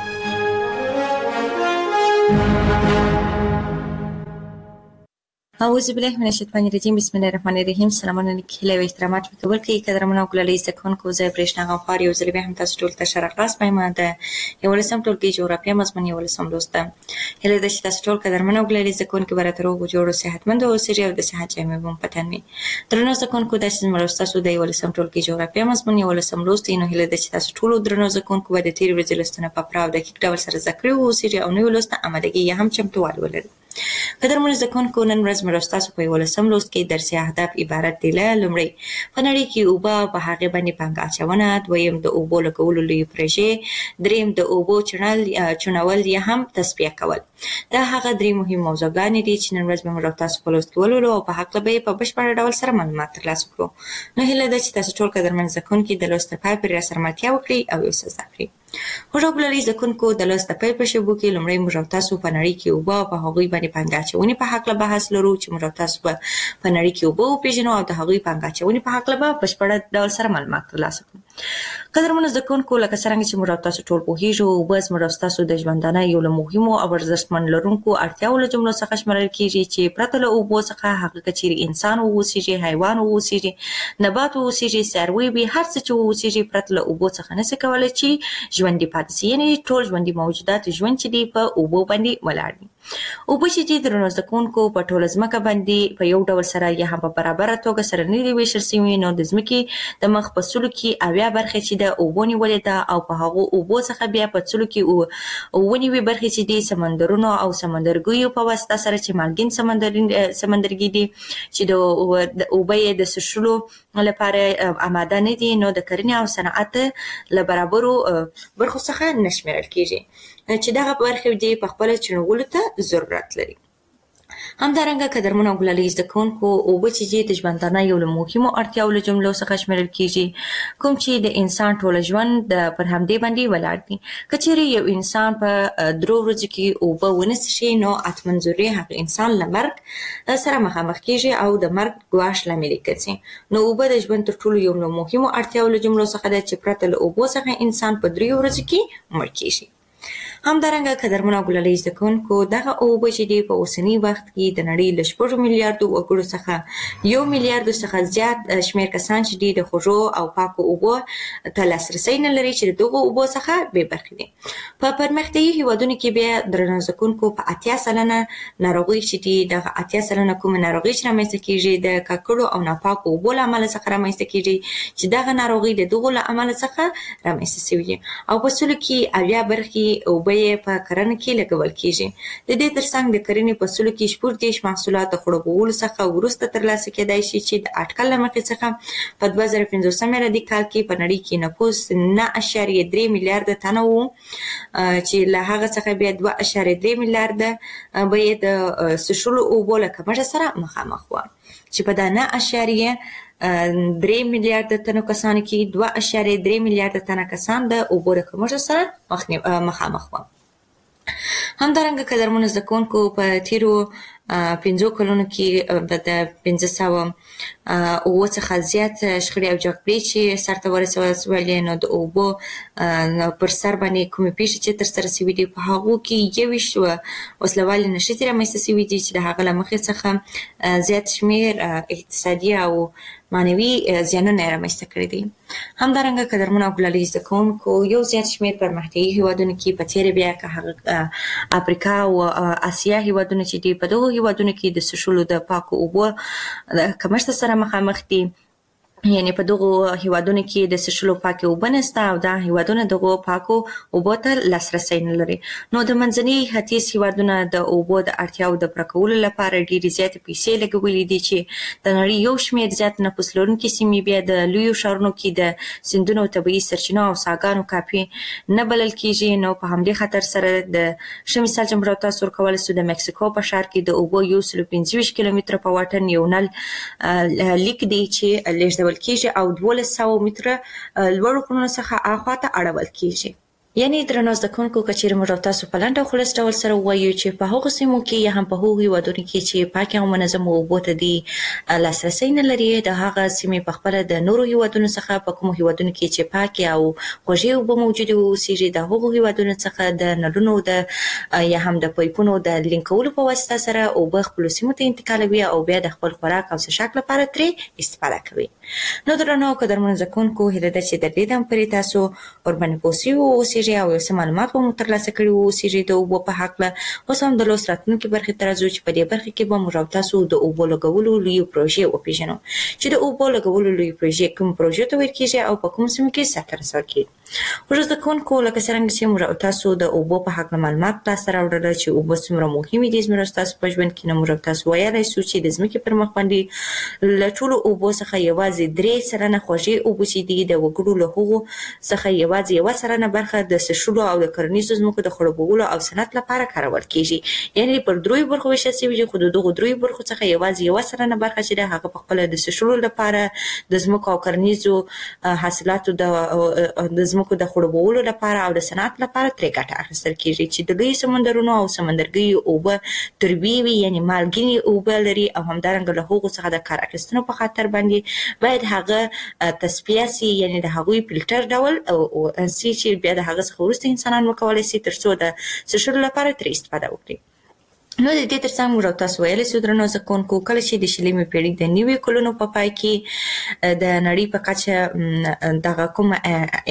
اعوذ بالله من الشیطان الرجیم بسم الله الرحمن الرحیم. سلامونه لیکل او احترامات وکول کې قدرمنو کولای زکونکو زه برېښنا غفار یو ځل به هم تاسو ټول ته شرف راس پېما ده یو لسم ټولګي جغرافیه مضمون یو لسم لوسته هله د تاسو ټول قدرمنو کولای زکونکو براترو جوړو صحتمند او سری او د صحت جامع بم پتنې درنو زکونکو د سیمه تاسو د یو لسم ټولګي جغرافیه مضمون یو لسم لوسته نو هله د تاسو ټول درنو زکونکو د تیر ورځې لستنه په پراو د کیک ډول سره ذکر او سری او نو لسته آمادګي هم چمتووال ولري. قدرمن زکونکو نن ورځ مرستاسو په ولسم لوست کې درسي اهداف عبارت دي له لومړی په نړۍ کې اوبه په هغه باندې پنګ اچونه، دویم د اوبو لګولو لوی پروژې، دریم د اوبو چونول یا هم تصفیه کول. دا هغه درې مهم موضوعګانې دي چې نن ورځ به موږ تاسو په لوست کې ولولو او په حق به په بشپړ ډول سره معلومات ترلاسه کړو. نو هیله ده چې تاسو ټول قدرمن زکونکو د لوست په پای پر سره ملتیا وکړي او یو څه زده کړئ. خوشحالي زکونکو د لوست په پر شبو کې لومړی موږ تاسو په نړۍ کې اوبه په هغوی باندې پنګاچونی په حق له بحث لرو چې موږ تاسو په نړۍ کې اوبه پیژنو او د هغوی پنګاچونی په حق له بشپړ ډول سره معلومات ترلاسه کړو. قدرمن زکونکو لکه څنګه چې موږ تاسو ټول پوهیږو اوبه موږ تاسو د ژوندانه یو له مهمو او ارزښتمن لرونکو اړتیاو له جملو څخه شمارل کیږي چې پرته له اوبو څخه هغه کچېرې انسان اوسېږي، حیوان اوسېږي، نبات اوسېږي، څاروي به هر څه چې اوسېږي پرته له اوبو څخه نشي کولای چې ژوندي پاتې شي. یعنې ټول ژوندي موجودات ژوند چې دی په اوبو باندې ولاړ دي. اوبه چې دي درنو زکونکو په ټوله ځمکه باندې په یو ډول سره یا هم په برابره توګه سره نه دي ویشل شوي، نو د ځمکې د مخ په سلو کې 80 برخې چې د اوبو نیولې ده او په هغو اوبو څخه بیا په سلو کې 90 برخې چې دي سمندرونو او سمندرګیو په واسطه سره چې مالګین سمندرګي دي چې د اوبه د څښلو لپاره آماده نه دي، نو د کرنې او صنعت له برابرو برخو څخه نشمېرل کیږي چې دغه برخې دې په خپل چنولو ته ضرورت لري. همدارنګه قدرمنو ګلالي زکونکو اوبه چې د ژوندانه یو له مهمو اړتیاو له جملو څخه شمیرل کیږي، کوم چې د انسان ټول ژوند پر همدې باندې ولاړ دي. کچېرې یو انسان په 3 ورځو کې اوبه ونه څښي نو اتمن ضروري هغه انسان له مرګ سره مخامخ کیږي او د مرګ ګواښ لامل ګرځي. نو اوبه د ژوند تر ټولو یو له مهمو اړتیاو له جملو څخه ده چې پرته له اوبو څخه انسان په 3 ورځو کې مړ کیږي. همدارنګه قدرمنو ګلالي زکونکو دغه اوبه چې دی په اوسنی وخت کې د نړۍ له 6 میلیارډ وګړو څخه 1 میلیارډ څخه زیات شمیر کسان چې دی د خوږو او پاکو اوبو ته لاسرسي نه لري چې دغه اوبو څخه بې برخې دي. په پرمختیايي هیوادونو کې بیا درنو زکونکو په 80% ناروغي چې دی د 80% کوم ناروغي چې رامنځته کیږي د ککړو او ناپاکو اوبو له امله څخه رامنځته کیږي چې دغه ناروغي د دغه له امله څخه رامنځته شوی او په سلو کې 80 برخې اوبه په کرنه کې لګول کیږي. د دې ترڅنګ د کرنې په سلو کې 14 محصولات د خړوبولو څخه ورسته ترلاسه کېدای شي چې د اټکل لمخې څخه په 2015 میلادي کال کې په نړۍ کې نفوس 9.3 میلیارډ تنه وو چې له هغه څخه بیا 2.3 میلیارډ به د څښلو اوبو له کمښت سره مخامخ وو چې په 9.3 میلیارډ تنو کسانو کې 2.3 میلیارډ تنه کسان د اوبو له کمښت سره مخامخ وو. همدارنګه قدرمنو زکونکو په تیرو 15 کلونو کې د 1500 او څخه زیات شخړې او جګړې چې سرته ورسولې، نو د اوبو پر سر باندې کومې پیښې چې ترسره شوې دي په هغو کې 21 وسلوالې نشرې رامنځته شوي دي چې د هغه له مخې څخه زیات شمېر اقتصادي او معنوي زیانونه یې رامنځته کړي دي. همدارنګه قدرمنو او ګلالي زده کوونکو یو زیات شمېر پرمختیایي هېوادونو کې په تېره بیا که هغه افریقا او اسیا هېوادونه چې دي په دغو هېوادونو کې د څښلو د پاکو اوبو د کمښت سره مخامخ دي، یعنی په دغو هیوادونو کې د څښلو پاکې اوبه نشته او دا هیوادونه دغو پاکو اوبو ته لاسرسی نه لري. نو د منځني ختیځ هیوادونه د اوبو د اړتیاو د پوره کولو لپاره ډېرې زیاتې پیسې لګولې دي چې د نړۍ یو شمېر زیات نفوس لرونکي سیمې بیا د لویو ښارونو کې د سیندونو، طبیعي سرچینو او څاګانو کافي نه بلل کېږي. نو په همدې خاطر سره د ښه مثال چې موږ تاسو ورکولی سو، د مکسیکو په ښار کې د اوبو 125 کیلومتره په واټن یو نل لیک دی چې لیږدول کېږي او 1200 متره لوړو غرونو څخه اخواته اړول کېږي. یعنی درنو زده کوونکو که چیرې موږ تاسو په لنډ او خلاص ډول سره ووایو چې په هغو سیمو کې یا هم په هغو هېوادونو کې چې پاکې او منظمو اوبو ته دي لاسرسی نه لري، د هغه سیمې په خپله د نورو هېوادونو څخه په کومو هېوادونو کې چې پاکې او خوږې اوبه موجودې اوسېږي د هغو هېوادونو څخه د نلونو د یا هم د پایپونو د لینک کولو په واسطه سره اوبه خپلو سیمو ته انتقالوي او بیا د خپل خوراک او څښاک لپاره ترې استفاده کوي. نو درنو قدرمنو زده کوونکو هیله ده چې د دې دم پرې تاسو ورباندې پوه سوي واوسېږئ او یو څه معلومات به مو ترلاسه کړي واوسېږئ د اوبو په هکله. اوس هم د لوست راتلونکي برخې ته راځو چې په دې برخه کې به موږ او تاسو د اوبو لګولو لویو پروژې وپېژنو چې د اوبو لګولو لویې پروژې کوم پروژې ته ویل کېږي او په کومو سیمو کې سرته رسول کېږي. خوږ زده کوونکو لکه څرنګه چې موږ او تاسو د اوبو په هکله معلومات لاسته راوړل چې اوبه څومره مهمې دي زموږ ستاسو په ژوند کې، نو موږ او تاسو ویلی سو چې د ځمکې پر مخ باندې له ټولو اوبو څخه یوازې 3 سلنه خوږې اوبه چې دي د وګړو له هغو څخه یوازې 1 سلنه برخه د څښلو او د کرنیزو ځمکو د خړوبولو او صنعت لپاره کارول کېږي. یعنې پر 3 برخو ویشل شوي دي، خو د دغو 3 برخو څخه یوازې 1 سلنه برخه چې ده هغه په خپله د څښلو لپاره د ځمکو او کرنیزو حاصلاتو د ځمکو د خړوبولو لپاره او د صنعت لپاره ترې ګټه اخیستل کېږي چې د لوی سمندرونو او سمندرګیو اوبه تربیې وي، یعنې مالګینې اوبه لري او همدارنګه له هغو څخه د کار اخیستنو په خاطر باندې باید هغه تصفیه سي، یعنې د هغوی فلټر ډول سي چې بیا د هغه څخه وروسته انسانان وکولی سي تر څو د څښلو لپاره ترې استفاده وکړي. نو د دې ترڅنګ موږ تاسو ویلی سو درنو زده کوونکو کله چې د 20مې پېړۍ د 90 کلونو په پای کې د نړۍ په کچه دغه کومه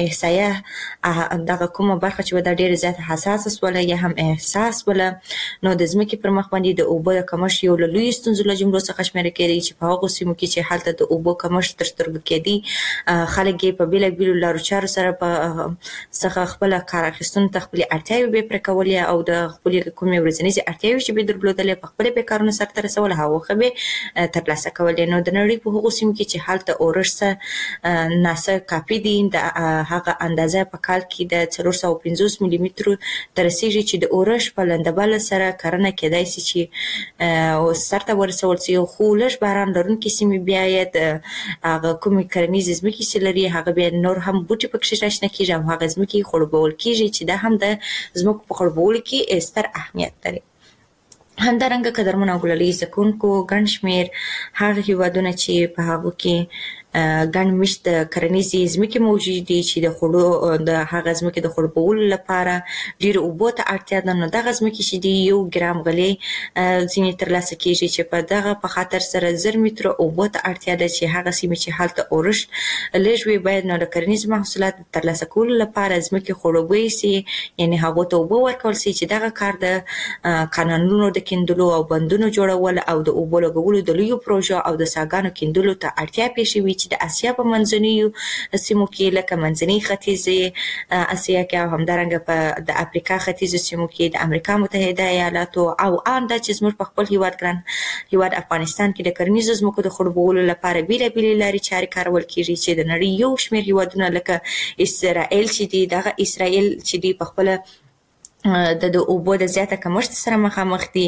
احصایه دغه کومه برخه چې دا ډېره زیاته حساسه سوله یا هم احساس وله، نو د ځمکې پر مخ باندې د اوبو د کمښت یو له لویو ستونزو له جملو څخه شمېره کېدی چې په هغو سیمو کې چې هلته د اوبو کمښت تر سترګو کېدی، خلک یې په بېلابېلو لارو چارو سره څخه خپله کار اخیستنو ته خپلې اړتیاوې به یې پوره کولې او د خپلې کومې ورځنیزې اړتیاوې چې درلودلې په خپل به کارونه سرته رسول هغه خو به ترلاسه کولې. نو د نړۍ په هغو سیمو کې چې هلته اورښت ناسه کافي دي، د هغه اندازه په کال کې د 450 ملي مترو ته رسېږي چې د اورښت په لنډبله سره کرنه کېدای سي چې سرته ورسول سي، خو لږ باران لرونکي سیمې بیا یې د هغه کومې کرنیزې ځمکې چې لري هغه بیا نور هم بوټي پکښې راشنه کېږي او هغه ځمکې خړوبول کېږي چې دا هم د ځمکو په خړوبولو کې ستر اهمیت لري. همدارنګه قدرمنو او ګلالي زده کوونکو ګڼ شمېر هغه هېوادونه چې په هغو کې ګڼ مشت د کرنیزې ځمکې موجود دي چې د هغه ځمکې د خړوبولو لپاره ډېرو اوبو ته اړتیا ده، نو دغه ځمکې چې دي 1 ګرام غلې ځینې ترلاسه کېږي چې په دغه په خاطر سره 1000 متره اوبو ته اړتیا ده چې هغه سیمې چې هلته اورښت لږ وي باید نو د کرنیزو محصولاتو ترلاسه کولو لپاره ځمکې خړوبې سي، یعنې هغو ته اوبه ورکول سي چې دغه کار د کانالونو د کیندلو او بندونو جوړول او د اوبو لګولو د لویو پروژو او د څاګانو کیندلو ته اړتیا پېښوي چې د اسیا په منځنیو سیمو کې لکه منځنۍ ختیځې اسیا کې او همدارنګه په د افریقا ختیځو سیمو کې د امریکا متحده ایالاتو او ان دا چې زموږ په خپل هیواد افغانستان کې د کرنیزو ځمکو د خړوبولو لپاره بېلابېلې لارې چارې کارول کېږي چې د نړۍ یو شمېر هیوادونه لکه اسرائیل چې دي، دغه اسرائیل چې دي په خپله د اوبو د زیاته کمښت سره مخامخ دي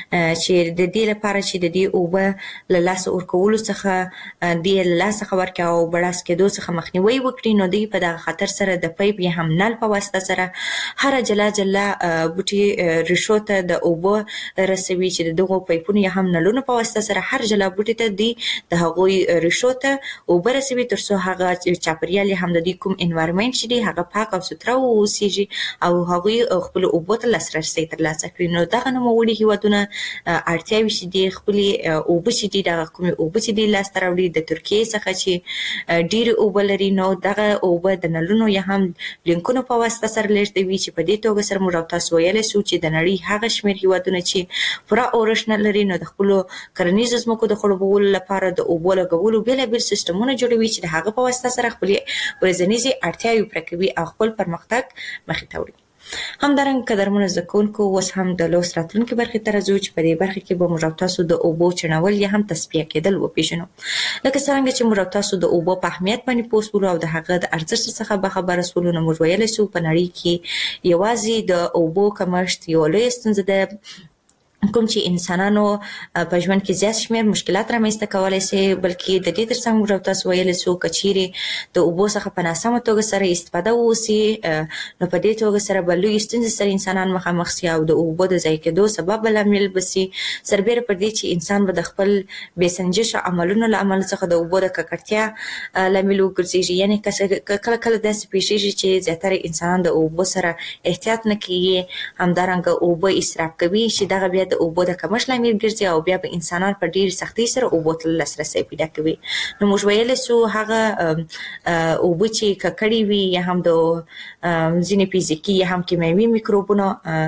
چې د دې لپاره چې د دې اوبه له لاسه ورکولو څخه د لاسه خبر کې او بړاس کېدو څخه مخنیوي وکړي، نو دوی په دغه خطر سره د پایپ یا هم نل په واسطه سره هر جلا بوټي ریشو ته د اوبو رسوي چې دغه پایپونو یا هم نلونو په واسطه سره هر جلا بوټي ته دی د هغوی ریشو ته اوبه رسوي ترڅو هغه چاپیریال هم د دې کوم انوایرمنټ چې دی هغه پاک او سوتره اوسېږي او هغوی خپل اوبو ته لاسرسی ترلاسه کړي. نو دغه نوموړي هیوادونه اړتیاوې چې دي خپلې اوبه چې دي دغه کومې اوبه چې دي لاسته راوړي د ترکیې څخه چې ډېرې اوبه لري، نو دغه اوبه د نلونو یا هم لینکونو په واسطه سره لېږدوي چې په دې توګه سره موږ او تاسو ویلی سو چې د نړۍ هغه شمېر هیوادونه چې پوره اورښت نه لري نو د خپلو کرنیزو ځمکو د خړوبولو لپاره د اوبو لګولو بېلابېل سیسټمونه جوړوي چې د هغه په واسطه سره خپلې ورځنیزې اړتیاوې پوره کوي او خپل پرمختګ مخې ته وړي. همدارنګه قدرمنو زده کوونکو اوس هم د لوست راتلونکي برخې ته راځو چې په دې برخه کې به موږ او تاسو د اوبو چڼول یا هم تصفیه کېدل وپېژنو. لکه څرنګه چې موږ او تاسو د اوبو په اهمیت باندې پوه شولو او د هغه د ارزښت څخه به خبره شولو، نو موږ ویلی سو په نړۍ کې یوازې د اوبو کمښت یوه لویه ستونزه ده کوم چې انسانانو په ژوند کې زیات شمېر مشکلات رامنځته کولی شي، بلکې د دې ترڅنګ موږ او تاسو ویلی سو که چیرې د اوبو څخه په ناسمه توګه سره استفاده وسي نو په دې توګه سره به لویې ستونزې سره انسانان مخامخ سي او د اوبو د ضایع کېدو سبب به لامل به سي، سربیره پر دې چې انسان به د خپل بېسنجشه عملونو له امله څخه د اوبو د ککړتیا لامل وګرځېږي. یعنې کله کله داسې پېښېږي چې زیاتره انسانان د اوبو سره احتیاط نه کوي، همدارنګه اوبه اسراف کوي چې دغه بیا د اوبو د کمښت لامل ګرځي او بیا به انسانان په ډېرې سختۍ سره اوبو ته لاسرسی پیدا کوي. نو موږ ویلی سو هغه اوبه چې ککړې وي یا هم د ځینې فزیکي یا هم کیمیاوي میکروبونو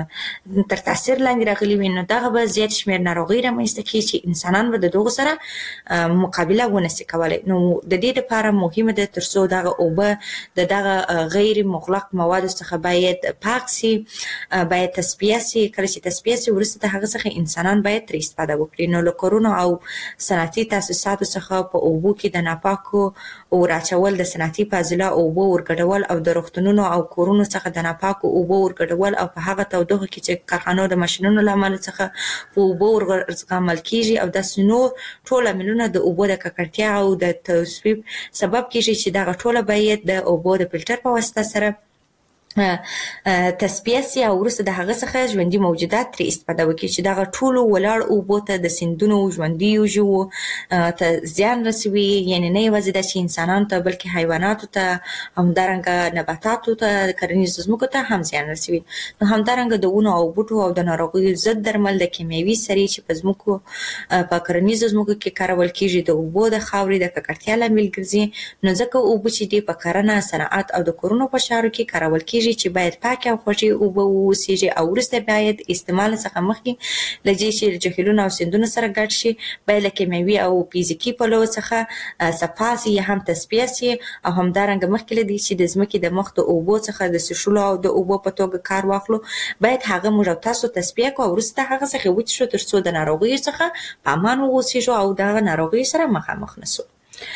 تر تاثیر لاندې راغلي وي، نو دغه به زیات شمېر ناروغۍ رامنځته کړي چې انسانان به د دغو سره مقابله ونه سي کولی. نو د دې لپاره مهمه ده ترڅو دغه اوبه د دغه غیر مغلق موادو څخه باید پاک سي، باید تصفیه سي. کله چې تصفیه سي وروسته د هغه څخه انسانان باید ترې استفاده وکړي. نو له کورونو او صنعتي تاسیساتو څخه په اوبو کې د ناپاکو اور اچول، د صنعتي فاضله اوبو ورګډول او د روغتونونو او کورونو څخه د ناپاکو اوبو ورګډول او په هغه تودوخه کې چې کارخانو د ماشینونو له امله څخه په اوبو ورزغمل کېږي او داسې نور ټول عاملونه د اوبو د ککړتیا او د تصویب سبب کېږي چې دغه ټوله باید د اوبو د فلټر په واسطه سره تصفیه سي او وروسته د هغه څخه ژوندي موجودات ترې استفاده وکړي چې دغه ټولو ولاړ اوبو ته د سیندونو ژوندیو ژوو ته زیان رسوي. یعنې نه یوازې دا چې انسانانو ته بلکې حیواناتو ته، همدارنګه نباتاتو ته، کرنیزو ځمکو ته هم زیان رسوي. نو همدارنګه د ونو او بوټو او د ناروغیو ضد درمل د کیمیاوي سرې چې په ځمکو په کرنیزو ځمکو کې کارول کېږي د اوبو د خاورې د ککړتیا لامل ګرځي. نو ځکه اوبه چې دي په کرنه، صنعت او د کورونو په چارو کې کارول کېږي چې باید پاکې او خوږې اوبه واوسېږي او وروسته باید استعمال څخه مخکې له دې چې جهیلونو او سیندونو سره ګډ شي باید له کیمیاوي او فزیکي پلوه څخه صفا سي یا هم تصفیه سي او همدارنګه مخکې له دې چې د ځمکې د مخ د اوبو څخه د څښلو او د اوبو په توګه کار واخلو باید هغه موږ او تاسو تصفیه کړو او وروسته هغه څخه وڅښو ترڅو د ناروغیو څخه په امان واوسېږو او دغه ناروغیو سره مخامخ نه سو.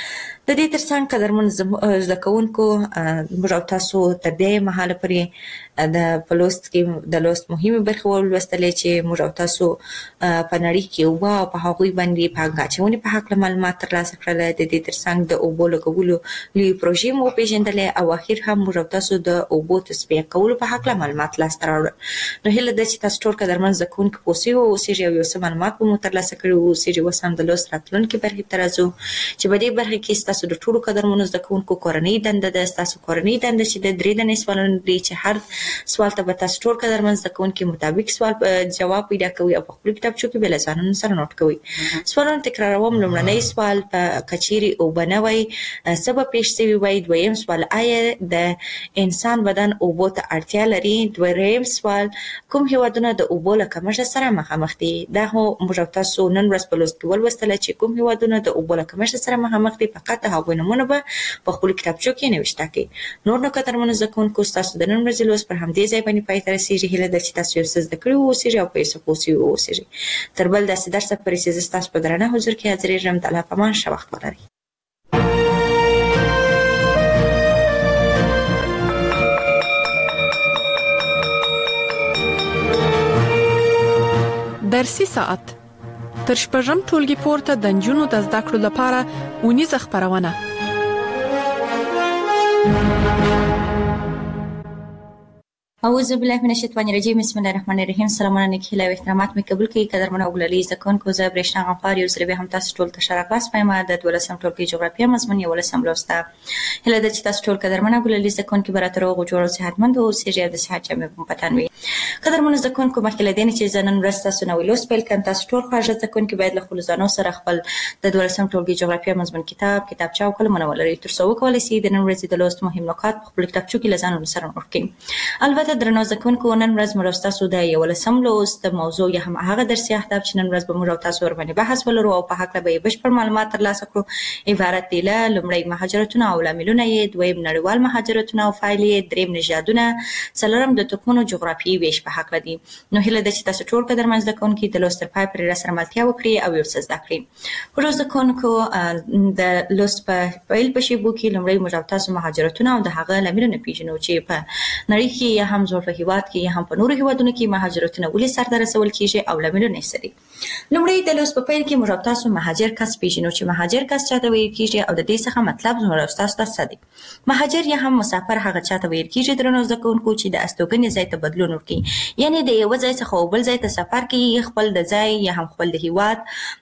د دې ترڅنګ قدرمن زده کوونکو موږ او تاسو تر دې مهاله پورې په لوست کې د لوست مهمې برخې ولوستلې چې موږ او تاسو په نړۍ کې اوبه او په هغوی باندې پانګه اچونې په هکله معلومات ترلاسه کړل. د دې ترڅنګ د اوبو لګولو لویې پروژې مو وپېژندلې او اخر هم موږ او تاسو د اوبو تصفیه کولو په هکله معلومات لاسته راوړل. نو هیله ده چې تاسو ټول قدرمن زده کوونکي پوه سوي واوسېږئ او یو څه معلومات به مو ترلاسه کړي واوسېږي. اوس هم د لوست راتلونکي برخې ته راځو چې په دې برخه کې ستاسو د ټولو قدرمنو زده کوونکو کورنۍ دنده ده. ستاسو کورنۍ دنده چې د 3 دنې سوالونه دي چې هر سوال ته به تاسو ټول قدرمن زده کوونکي مطابق سوال جواب پیدا کوي او په خپل کتابچو کې بل ځانونه سره نوٹ کوي. سوالونه تکراروم. لومړنی سوال په کچيري او بنوي سبب پیښ شوی وای. دویم سوال آیا د انسان بدن اوبو ته اړتیا لري. دویم سوال کوم هیوادونه د اوبو له کمښت سره مخامخ دي. دا هو موږ تاسو نن ورځ په لوست کې ولوستل چې کوم هیوادونه د اوبو له کمښت سره مخامخ دي. فقط هغوی نمونه به په خپل کتابچو کې نوشته کړئ. نور نو قدرمنو زده کوونکو ستاسو د نن ورځې لوست پر همدې ځای باندې پای ته رسېږي. هیله ده چې تاسو یو څه زده کړي واوسېږئ او په یو څه پوه سوي واوسېږئ. تر بل داسې درسه پورې چې زه ستاسو په درانه حضور کې حاضرېږم. د الله په امان ښه وخت ولرئ. درسي ساعت تر شپږم ټولګي پورته د نجونو د زده کړو لپاره اونیزه خبرونه. اعوذ بالله من الشیطان الرجیم. بسم الله الرحمن الرحیم. سلام علیکم و احترامات می قبول کی قدرمنو وګړي ځکون کو زه برېښنا غفار یو سره به هم تاسو ټول ته شرکاس پېما د 12 ټولګي جغرافیه مضمون یو لسم لوسته. هله د تاسو ټول قدرمنو وګړي ځکون کی براترو غوړو صحتمند او سیجه د صحت چمه پتانوي. قدرمنو ځکون کو مخکې لدین چې زنن ورسته سنوي لوس پیل کړه تاسو ټول خواږه ځکون کی باید له خپل ځانو سره خپل د 12 ټولګي جغرافیه مضمون کتابچه او کلمونه ولري تر څو کولای شي د نن ورځې د لوست مهم نکات خپل کتابچو کې لزانو سره ورکړي. البته درنو ځکون کو نن ورځ موږ تاسو د یو لسم لوست موضوع یا هم هغه درسي اهداف چې نن ورځ به موږ تاسو ور باندې بحث ولرو او په حق به بشپړ معلومات ترلاسه کړو. عبارت دی له لومړی مهاجرتونه او لاملونه یې، دویم نړیوال مهاجرتونه او فعالیت، دریم نژادونه، څلورم د توکمونو جغرافیایي ویش په حق دي. نو هیله ده چې تاسو ټول قدرمن زده کوونکي د لوست پای پر سره ملتیا وکړي او یو څه زده کړئ. پروژه زده کوونکو د لوست په پیل په شی بو کې لومړی موږ تاسو مهاجرتونه او د هغه لاملونه پیژنو چې په نړۍ کې یا هم زور په هیواد کې یا هم په نورو هیوادونو کې مهاجرتونه ولې سرته رسول کیږي او لاملونه یې څه دي. لومړی د لوست په پیل کې موږ تاسو مهاجر کس پیژنو چې مهاجر کس چاته ویل کیږي او د دې څخه مطلب موږ تاسو ته څه دي. مهاجر یا هم مسافر هغه چاته ویل کیږي درنو زده کوونکو چې د استوګنې ځای ته بدلون ورکړي، یعنی د یو ځای څخه بل ځای ته سفر کوي، خپل د ځای یا هم خپل د هیواد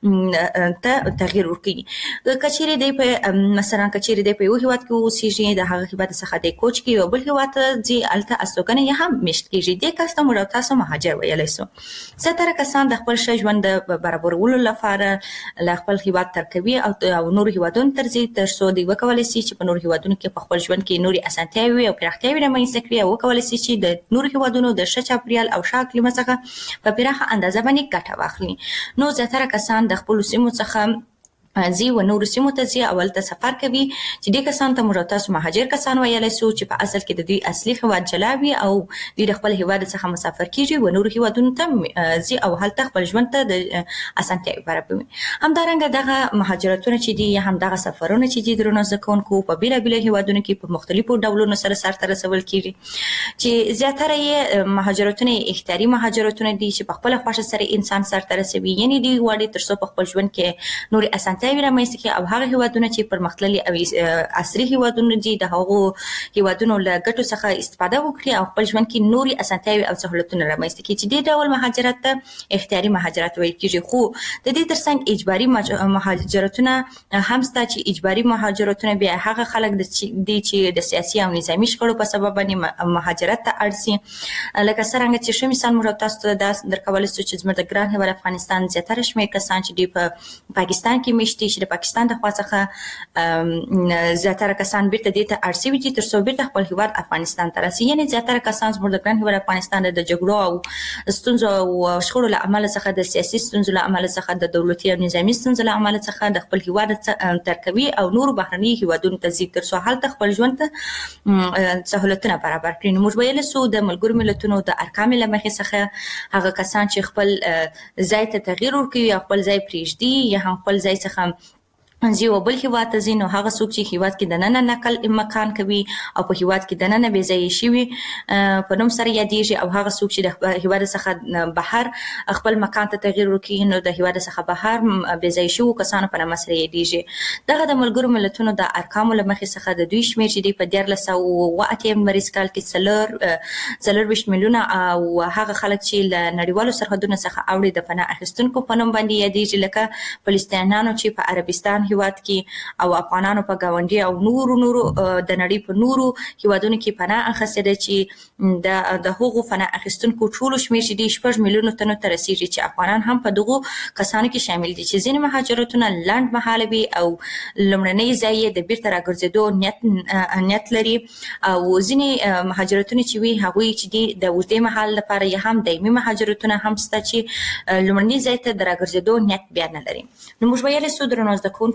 ته تغییر ورکړي. کچېرې دی په مثلا کچېرې دی په یو هیواد کې اوسېږي، د هغه هیواد څخه د کوچ کې یو بل هیواد ته ځي، الته استوګنه یا هم مشت کیږي. د کس ته موږ تاسو مهاجر ویلی سو. زیاتره کسان د خپل ژوند د برابرولو لپاره له خپل هیواد ترکوي او نور هیوادونو ته ځي تر څو دوی وکولی شي چې په نور هیوادونو کې په خپل ژوند کې نورې اسانتیاوې او پراختیاوې رامنځته کړي او وکولی شي چې د نور هیوادونو د ښه چاپیریال او ښه اقلیم څخه په پراخه اندازه باندې ګټه واخلي. نو زیاتره کسان د خپلو سیمو څخه ځي و نورو سیمو ته ځي او هلته سفر کوي چې دې کسان ته موږ تاسو مهاجر کسان ویلی سو چې په اصل کې د دوی اصلي هیواد جلا وي او دوی د خپل هیواد څخه مسافر کیږي و نورو هیوادونو ته ځي او هلته خپل ژوند ته د اسانتیاوې برابروي. همدارنګه دغه مهاجرتونه چې دي یا هم دغه سفرونه چې دي درنو زده کوونکو په بېلابېلو هیوادونو کې په مختلفو ډولونو سره سرته رسول کیږي چې زیاتره یې مهاجرتونه اختیاري مهاجرتونه دي چې په خپله خوښه سره انسان سرته رسوي، یعنی دوی غواړي تر څو په خپل ژوند کې نورې اسانتیاوې رامنځته کړي او هغه هیوادونه چې پرمختللي او عصري هیوادونه دي د هغو هیوادونو له ګټو څخه استفاده وکړي او خپل ژوند کې نورې اسانتیاوې او سهولتونه رامنځته کړي چې دې ډول مهاجرت ته اختیاري مهاجرت ویل کیږي. خو د دې ترڅنګ اجباري مهاجرتونه هم شته چې اجباري مهاجرتونه بیا هغه خلک دي چې د سیاسي او نظامي شخړو په سبب باندې مهاجرت ته اړ سي. لکه څرنګه چې ښه مثال موږ تاسو ته درکولی سو چې زموږ د ګران هیواد افغانستان زیاتره شمېر کسان چې دي په پاکستان کې مشتي چې د پاکستان د خوا څخه زیاتره کسان بیرته دې ته اړ سوي دي تر څو بیرته خپل هیواد افغانستان ته راسي. یعنې زیاتره کسان زموږ د ګران هیواد افغانستان د جګړو او ستونزو او شخړو له امله څخه د سیاسي ستونزو له امله څخه د دولتي او نظامي ستونزو له امله څخه د خپل هیواد ترکوي او نورو بهرني هیوادونو ته ځي تر څو هلته خپل ژوند ته سهولتونه برابر کړي. نو موږ ویلی سو د ملګرو ملتونو د ارقامو له مخې څخه هغه کسان چې خپل ځای ته تغییر ورکوي یا خپل ځای پرېږدي یا هم خپل ځای څخه ځي و بل هیواد ته ځي، نو هغه څوک چې هیواد کې دننه نقل مکان کوي او په هیواد کې دننه بې ځایه شوي په نوم سره یادیږي او هغه څوک چې د هیواد څخه بهر خپل مکان ته تغییر ورکوي نو د هیواد څخه بهر بې ځایه شوو کسانو په نامه سره یادیږي. دغه د ملګرو ملتونو د ارقامو له مخې څخه د دوی شمېر چې دی په 1408 لمریز کال کې 4 میلیونه او هغه خلک چې له نړیوالو سرحدونو څخه اوړي د پناه اخیستونکو په نوم باندې یادیږي، لکه فلسطینیانو چې په عربستان هیواد کې او افغانانو په گاونډي او نورو د نړۍ په نورو هیوادونو کې پناه اخیستې ده چې د هغو پناه اخیستونکو ټولو شمېر چې دی 6 میلیونو تنو ته رسیږي چې افغانان هم په دغو کسانو کې شامل دي چې ځینې مهاجرتونه لنډ مهاله وي او لومړنی ځای یې د بیرته راګرځېدو نیت لري او ځینې مهاجرتونه چې وي هغوی چې دي د اوږدې مهال لپاره یا هم دایمي مهاجرتونه هم شته چې لومړني ځای ته د راګرځېدو نیت بیا نه لري. نو موږ ویلی سو درنو زده کوونکو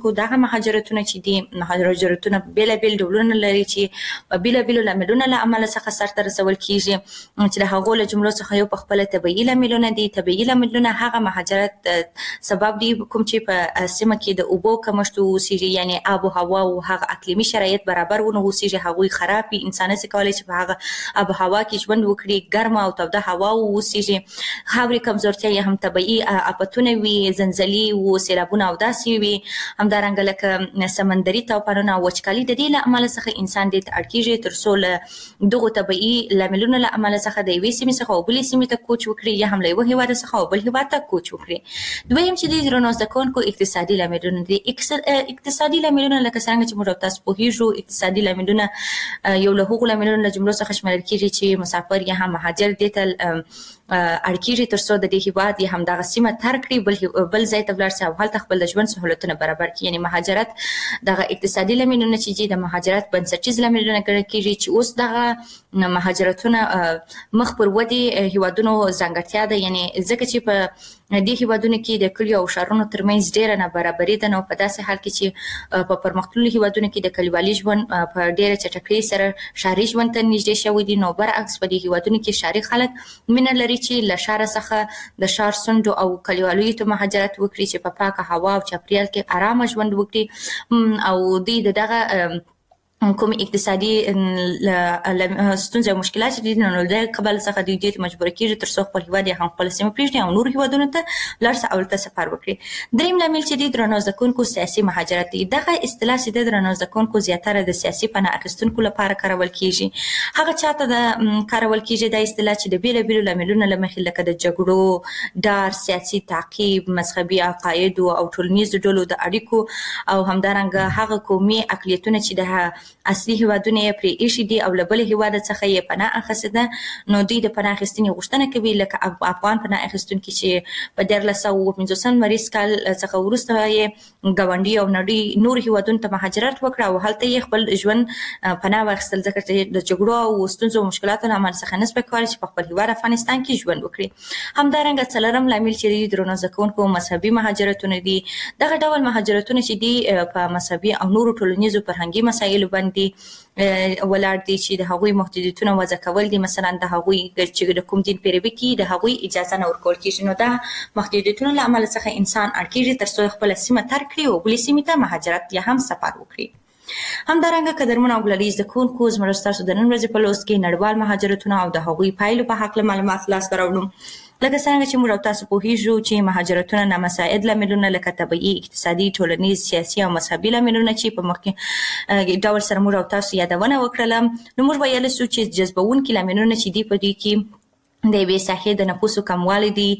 زدهکونکو دغه مهاجرتونه چې دي مهاجرتونه بیلابیل ډولونه لري چې بیلابیل لاملونه له عمل څخه سرته رسول کیږي چې د هغو له جملو څخه یو په خپل طبيعي لاملونه دي. طبيعي لاملونه هغه مهاجرت سبب دي کوم چې په سیمه کې د اوبو کمښت اوسېږي، یعنی آب او هوا او هغه اقلیمي شرایط برابر ونه اوسېږي، هغوی خراب وي. انسان نشي کولای چې په هغه آب او هوا کې ژوند وکړي، ګرمه او توده هوا اوسېږي. خاورې کمزورتیا یې هم طبيعي آفتونه وي، زلزلې او سیلابونه او داسې وي. همدارنګه لکه سمندري طوفانونه او وچکالي د دې له امله څخه انسان دې ته اړ کېږي تر څو له دغو طبيعي لاملونو له امله څخه د یوې سیمې څخه بلې سیمې ته کوچ وکړي یا هم له یوه هېواد څخه بل هېواد ته کوچ وکړي. دویم چې دي درنو زده کوونکو اقتصادي لاملونه دي. اقتصادي لاملونه لکه څنګه چې موږ تاسو پوهیږو، اقتصادي لاملونه یو له هغو لاملونو له جملو څخه شمېرل کېږي چې مسافر یا هم مهاجر دې ته اړ کېږي تر څو د دې هېواد یا همدغه سیمه ترک کړي، بل ځای ته ولاړ شي او هلته خپل د ژوند سهولتونه برابر کړي. یعنې مهاجرت دغه اقتصادي لاملونه چې دي د مهاجرت بنسټیز لاملونه ګڼل کېږي چې اوس دغه مهاجرتونه مخ پر ودې هېوادونو ځانګړتیا ده. یعنې ځکه چې په دې هېوادونو کې د کلیو او ښارونو ترمنځ ډېره نابرابري ده، نو په داسې حال کې چې په پرمختللو هېوادونو کې د کلیوالي ژوند په ډېره چټکۍ سره ښاري ژوند ته نږدې شوي دي، نو برعکس په دې هېوادونو کې ښاري خلک مینه لري چې له ښاره څخه د ښار څنډو او کلیواليو ته مهاجرت وکړي چې په پاکه هوا او چاپیریال کې آرامه ژوند وکړي او دوی د دغه کوم اقتصادي ستونزې او مشکلات چې دي نو د کبل څخه دوی دې مجبور کېږي تر څو خپل هېواد یې هم خپله سیمه پرېږدي او نورو هېوادونو ته لاړ شي او هلته سفر وکړي. درېیم لامل چې دی درنو زده کوونکو سیاسي مهاجرت دی. دغه اصطلاح چې دی درنو زده کوونکو زیاتره د سیاسي پناه اخیستونکو لپاره کارول کېږي. هغه چاته د کارول کېږي دا اصطلاح چې د بیلابیلو لاملونو له مخې لکه د جګړو، ډار، سیاسي تعقیب، مذهبي عقایدو او ټولنیزو ډلو د اړیکو او همدارنګه هغه قومي اقلیتونه چې د اصلي هېوادونه یې پرې ایښي دي او له بل هېواد څخه یې پناه اخیستې ده، نو دوی د پناه اخیستنې غوښتنه کوي. لکه افغان پناه اخیستونکي چې په 1950 لمریز کال څخه وروسته یې ګاونډي او نور هېوادونو ته مهاجرت وکړ او هلته یې خپل ژوند پناه واخیستل، ځکه چې د جګړو او ستونزو او مشکلاتو له امله څخه نسبه کولی چې په خپل هېواد افغانستان کې ژوند وکړي. همدارنګه څلورم لامل چې دی درنو زده کوونکو مذهبي مهاجرتونه دي. دغه ډول مهاجرتونه چې دي په مذهبي او نورو ټولنیزو فرهنګي مسایلو باندې ولاړ دي چې د هغوی محدودیتونه وضع کول دي. مثلا د هغوی چې د کوم دین پیروي کوي د هغوی اجازه نه ورکول کېږي، نو دا محدودیتونه له امله څخه انسان اړ کېږي تر څو خپله سیمه ترک کړي او بلې سیمې ته مهاجرت یا هم سفر وکړي. همدارنګه قدرمن او ګلالي زده کوونکو زموږ ستاسو د نن ورځې په لوست کې نړیوال مهاجرتونه او د هغوی پایلو په هکله معلومات لاسته راوړو. لکه څنګه چې موږ تاسو پوهیږو چې مهاجرتونه نامساعد لاملونه لکه طبيعي، اقتصادي، ټولنیز، سیاسي او مذهبي لاملونه چې په مخکې ډول سره موږ تاسو یادونه وکړله، نو موږ ویلی سو چې جذبونکي لاملونه چې دي په دوی کې د یوې ساحې د نفوسو کموالی دي،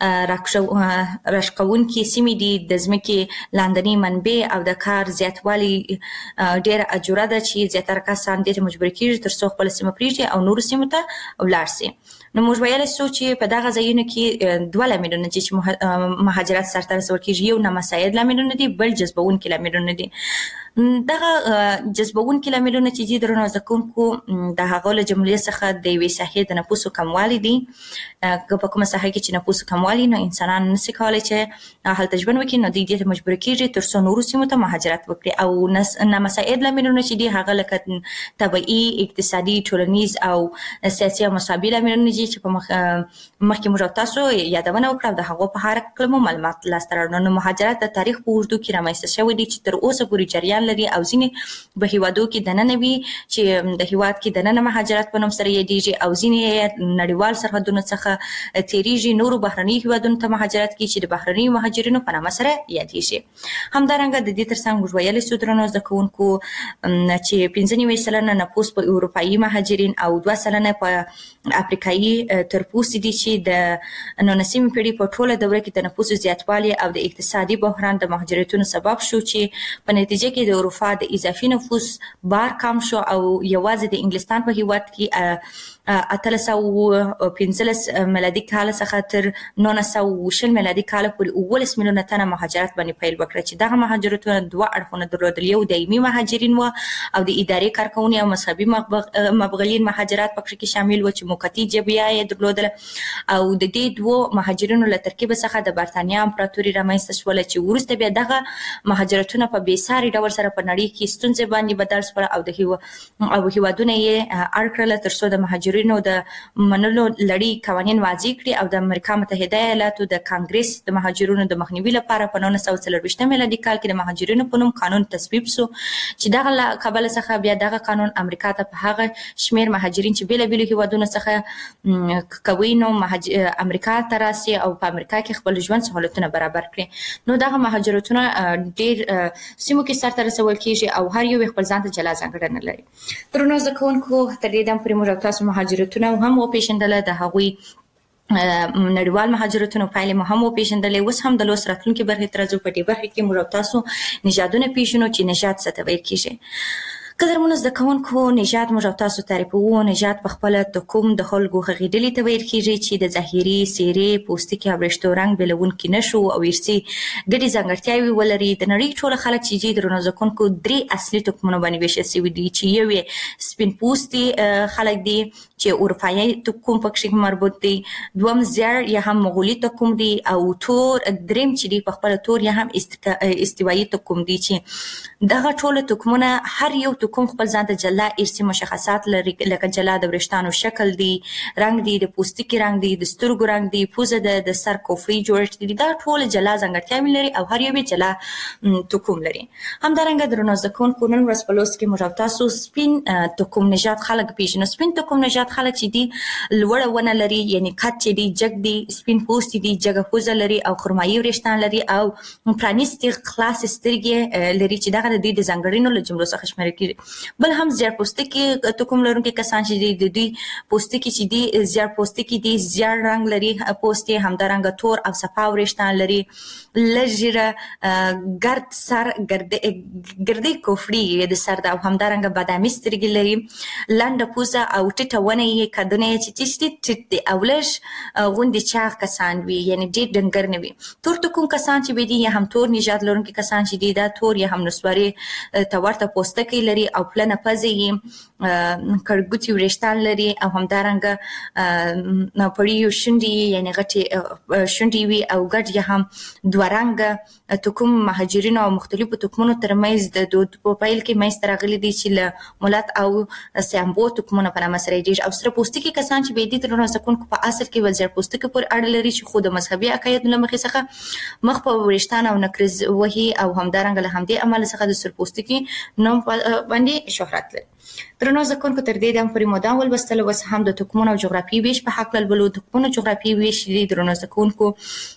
راښکونکي سیمې دي، د ځمکې لاندنۍ منبع او د کار زیاتوالی ډېره اجوره ده چې زیاتره کسان دې ته مجبور کېږي تر څو خپله سیمه پرېږدي او نورو سیمو ته ولاړ سي. نو موږ ویلی سو چې په دغه ځایونو کې دوه لاملونه دي چې مهاجرت سرته رسول کېږي. یو نامساعد لاملونه دي، بل جذبونکي لاملونه دي. دغه جذبونکي لاملونه چې دي درنو زده کوونکو د هغو له جملې څخه د یوې ساحې د نفوسو کموالی دي. که په کومه ساحه کې چې نفوسو کموالی نو انسانان نشي کولی چې هلته ژوند وکړي، نو دوی دې ته مجبور کېږي تر څو نورو سیمو ته مهاجرت وکړي. او نامساعد لاملونه چې دي هغه لکه طبیعي، اقتصادي، ټولنیز او سیاسي او مذهبي لاملونه دي چې په مخکې موږ تاسو یادونه وکړه او د هغو په هکله مو معلومات لاسته راوړو. نو مهاجرت د تاریخ په اوږدو کې رامنځته شوی دی چې تر اوسه پورې جریان لري او ځینې په هېوادو کې دننه وي چې د هېواد کې دننه مهاجرت په نوم سره یادېږي او ځینې نړیوال سرحدونو څخه تېرېږي، نورو بهرني هېوادونو ته مهاجرت کوي چې د بهرنیو مهاجرینو په نامه سره یادېږي. همدارنګه د دې تر څنګ موږ ویلی سو درنو زده کوونکو چې 95% نفوس په اروپایي مهاجرین او 2% په افریقایي ترپوستي دي چې د 19مې پېړۍ په ټوله دوره کې د نفوسو زیاتوالی او د اقتصادي بحران د مهاجرتونو سبب شو چې په نتیجه کې د اروپا د اضافي نفوس بار کم شو او یوازې د انګلستان په هېواد کې 1815 میلادي کال څخه تر 1920 میلادي کال پورې 19 میلیونه تنه مهاجرت باندې پیل وکړ چې دغه مهاجرتونه دوه اړخونه درلودل، یو دایمي مهاجرین و او د اداري کارکونې او مذهبي مبغلین مهاجرات پکې کې شامل و چې موقتی جبهه یې درلودل. او د دې دوه مهاجرینو له ترکیب څخه د برتانیا امپراتوري رامنځته شول چې وروسته بیا دغه مهاجرتونه په بیساري ډول سره په نړۍ کې ستونزې باندې بدل شول او هیوادونه یې اړ کړل ترڅو د مهاجرینو د منلو لړۍ قوانین وضع کړي او د امریکا متحده ایالاتو د کانګرس د مهاجرینو د مخنیوي لپاره په 1924 میلادي کال کې د مهاجرینو په نوم قانون تصویب شو چې دغه قبل څخه بیا دغه قانون امریکا ته په هغه شمیر مهاجرین چې بیل بیل هیوادونو څخه کوي نو امریکا ته راسي او په امریکا کې خپل ژوند سہولتونه برابر کړي. نو دغه مهاجرتونه ډیر سیمو کې سرته رسول کیږي او هر یو خپل ځان ته جلا ځانګړنه لري. درنو زکونکو تر دې دم پرې موږ تاسو مهاجرتونه هم وپېژندل، د هغوی نړیوال مهاجرتونو پایلې مو هم وپېژندلې. اوس هم د لوست راتلونکي برخې تر څو په دې برخه کې موږ تاسو نژادونه پیژنو چې نژاد څه ته ویل کیږي. قدرمنو زده کوونکو، نژاد موږ تاسو تعریفوو. نژاد په خپل د کوم د خلکو هغې ډلې ته ویل کیږي چې د ظاهري څیرې، پوستکي او ویښتو رنګ بېلونکي نښو او ارثي ګډې ځانګړتیاوې ولري. د نړۍ ټول خلک چې درنو زده کوونکو 3 اصلي توکمونو باندې ویشل شوي دي چې یو یې سپین پوستي خلک دي چې اروپایي توکم پکې مربوط دي، دوم زیړ یا هم مغولي توکم دي او تور دریم چې دی په خپل تور یا هم استوایي توکم دي چې دغه ټول توکمونه هر یو کوم خپل ځان ته جلا ارثي مشخصات لري، لکه جلا د وریښتانو شکل دی، رنګ دی، د پوستکي رنګ دی، د سترګو رنګ دی، پوزه د سر کوفري جوړښت دی. دا ټول جلا ځانګړتیاوې لري او هر یو جلا توکم لري. همدارنګه درنو زده کوونکو، نن ورځ په لوست کې موږ تاسو سپین توکم نژاد خلک پیژنو. سپین توکم نژاد خلک چې دي لوړه ونه لري، یعنی کټ چې دی جګ دی، سپین پوستي دي، جګه پوزه لري او خرمایي وریښتان لري او پرانیستي خلاص سترګې لري چې دغه د دې د ځانګړنو له جملو څخه شمیرل کیږي. بل هم زیړ پوستکي توکم لرونکي کسان چې دي د دوی پوستکي چې دي زیړ پوستکي دي، زیړ رنګ لري پوست یې، همدارنګه تور او صفا وریښتان لري، لږ ګرد سر، ګردې کوفري د سر ده او همدارنګه بادامي سترګې لري، لنډه پوزه او ټیټه ونه یې، قدونه یې چې ټیټ دي او لږ غوندې چاغ کسان وي، یعنی ډېر ډنګر نه وي. تور توکم کسان چې دي یا هم تور نژاد لرونکي کسان چې دي دا تور یا هم نسواري ته ورته پوستکي لري او پلنه پزه یې، کړګوتي وریښتان لري او همدارنګه پړي شونډې یعنی غټې شونډې وي او ګډ یا هم دوه رنګه توکم مهاجرینو او مختلفو توکمونو ترمنځ د دود په پیل کې منځته راغلي دي چې له مولات او سیامبو توکمونو په نامه سره یادېږي. او سره پوستکي کسان چې دي درنو زده کوونکو په اصل کې ول زیړ پوستکي پورې اړه لري چې خو د مذهبي عقایدو له مخې څخه مخ په وریښتان او نکریز وهي او همدارنګه له همدې عمل څخه د سر پوستکي نوم باندې شهرت لري. درنو زده کوونکو، تر دې دم پورې مو دا ولوستل، اوس هم د توکمونو او جغرافیې ویش په هکله لولو. توکمونو جغرافیې ویش دي درنو زده کوونکو،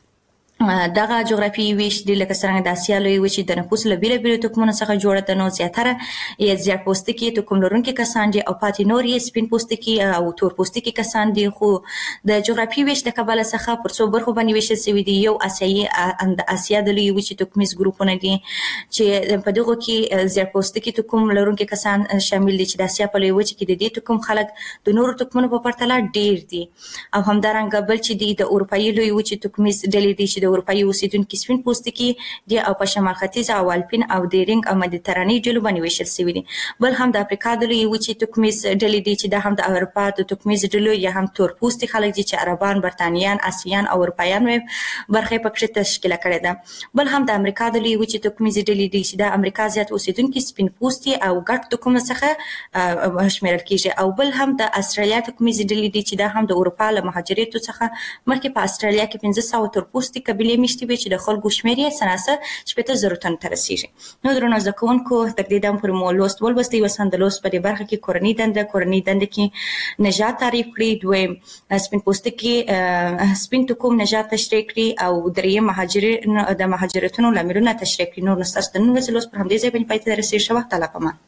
دغه جغرافیایي ویش دی لکه څنګه د اسیا لوی وچې د نفوس له بیلابیلو توکمونو څخه جوړه ده. نو زیاتره یې زیړ پوستکي توکم لرونکي کسان دي او پاتې نور یې سپین پوستکي او تور پوستکي کسان دي. خو د جغرافیایي ویش د کبله څخه پر څو برخو باندې ویشل شوي دي. یو د اسیا د لوی وچې توکمیز ګروپونه دي چې په دغو کې زیړ پوستکي توکم لرونکي کسان شامل دي چې د اسیا په لوی وچې کې د دې توکم خلک د نورو توکمونو په پرتله ډیر دي. او همدارنګه بل چې دي د اروپایي لوی وچې توکمیز ډلې دي چې د اروپایي اوسیدونکي سپین پوستکي دي او په شمال ختیځ او الپین او دیرینګ او مدیترانې ډلو باندې ویشل شوي دي. بل هم د افریقا د لوی وچې توکمیز ډلې دي چې دا هم د اروپا د توکمیز ډلو یا هم تور پوستي خلک دي چې عربان، برتانیان، آسیان او اروپایان برخه پکې تشکیل کړي ده. بل هم د امریکا د لوی وچې توکمیز ډلې دي چې د امریکا زیات اوسیدونکي سپین پوستي او ګډ توکم څخه شمیرل کیږي. او بل هم د استرالیا توکمیز ډلې دي چې دا هم د اروپا له مهاجرتو څخه مخکې په استرالیا کې 1500 تور پوستي قبیلې مشتي وي چې د خلکو شمېر یې سناسه 80,000 تنو ته رسیږي. نو درنو زده کوونکو، تر دې دم پورې مو لوست ولوستی. اوس هم د لوست په دې برخه کې کورنۍ دنده کې نژاد تعریف کړي، دویم سپین پوستکي سپین توکم نژاد تشریح کړي او دریم د مهاجرتونو لاملونه تشریح کړي. نور نستاسو د نن ورځې لوست پر همدې ځای باندې پای ته رسېږي. ښه وخت الله پامان.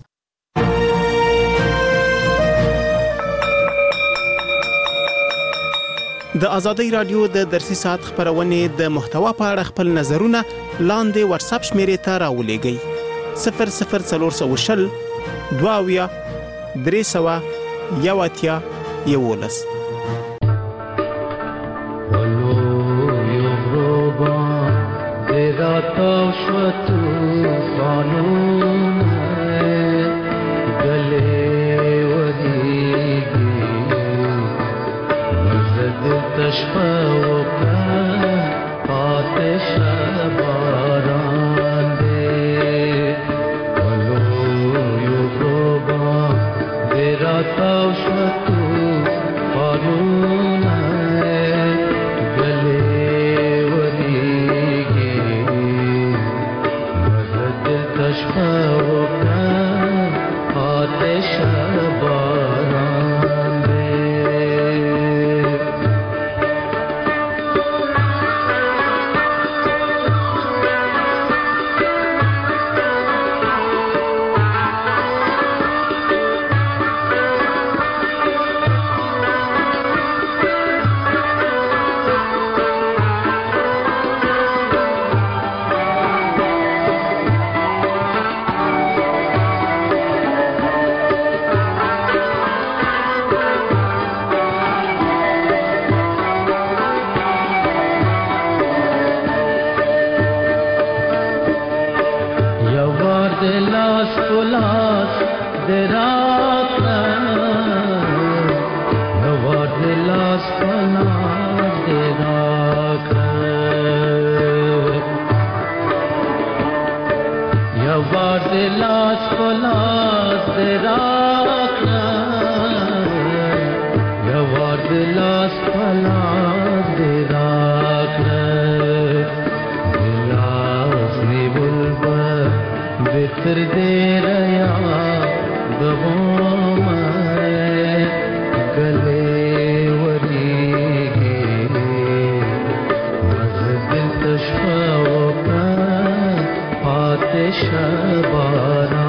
د ازادۍ رادیو د درسي ساعت خبرونې د محتوا په اړه خپل نظرونه لاندې واتساپ شمیرې ته راولېږئ. 0040 2 300 1 11 शबारा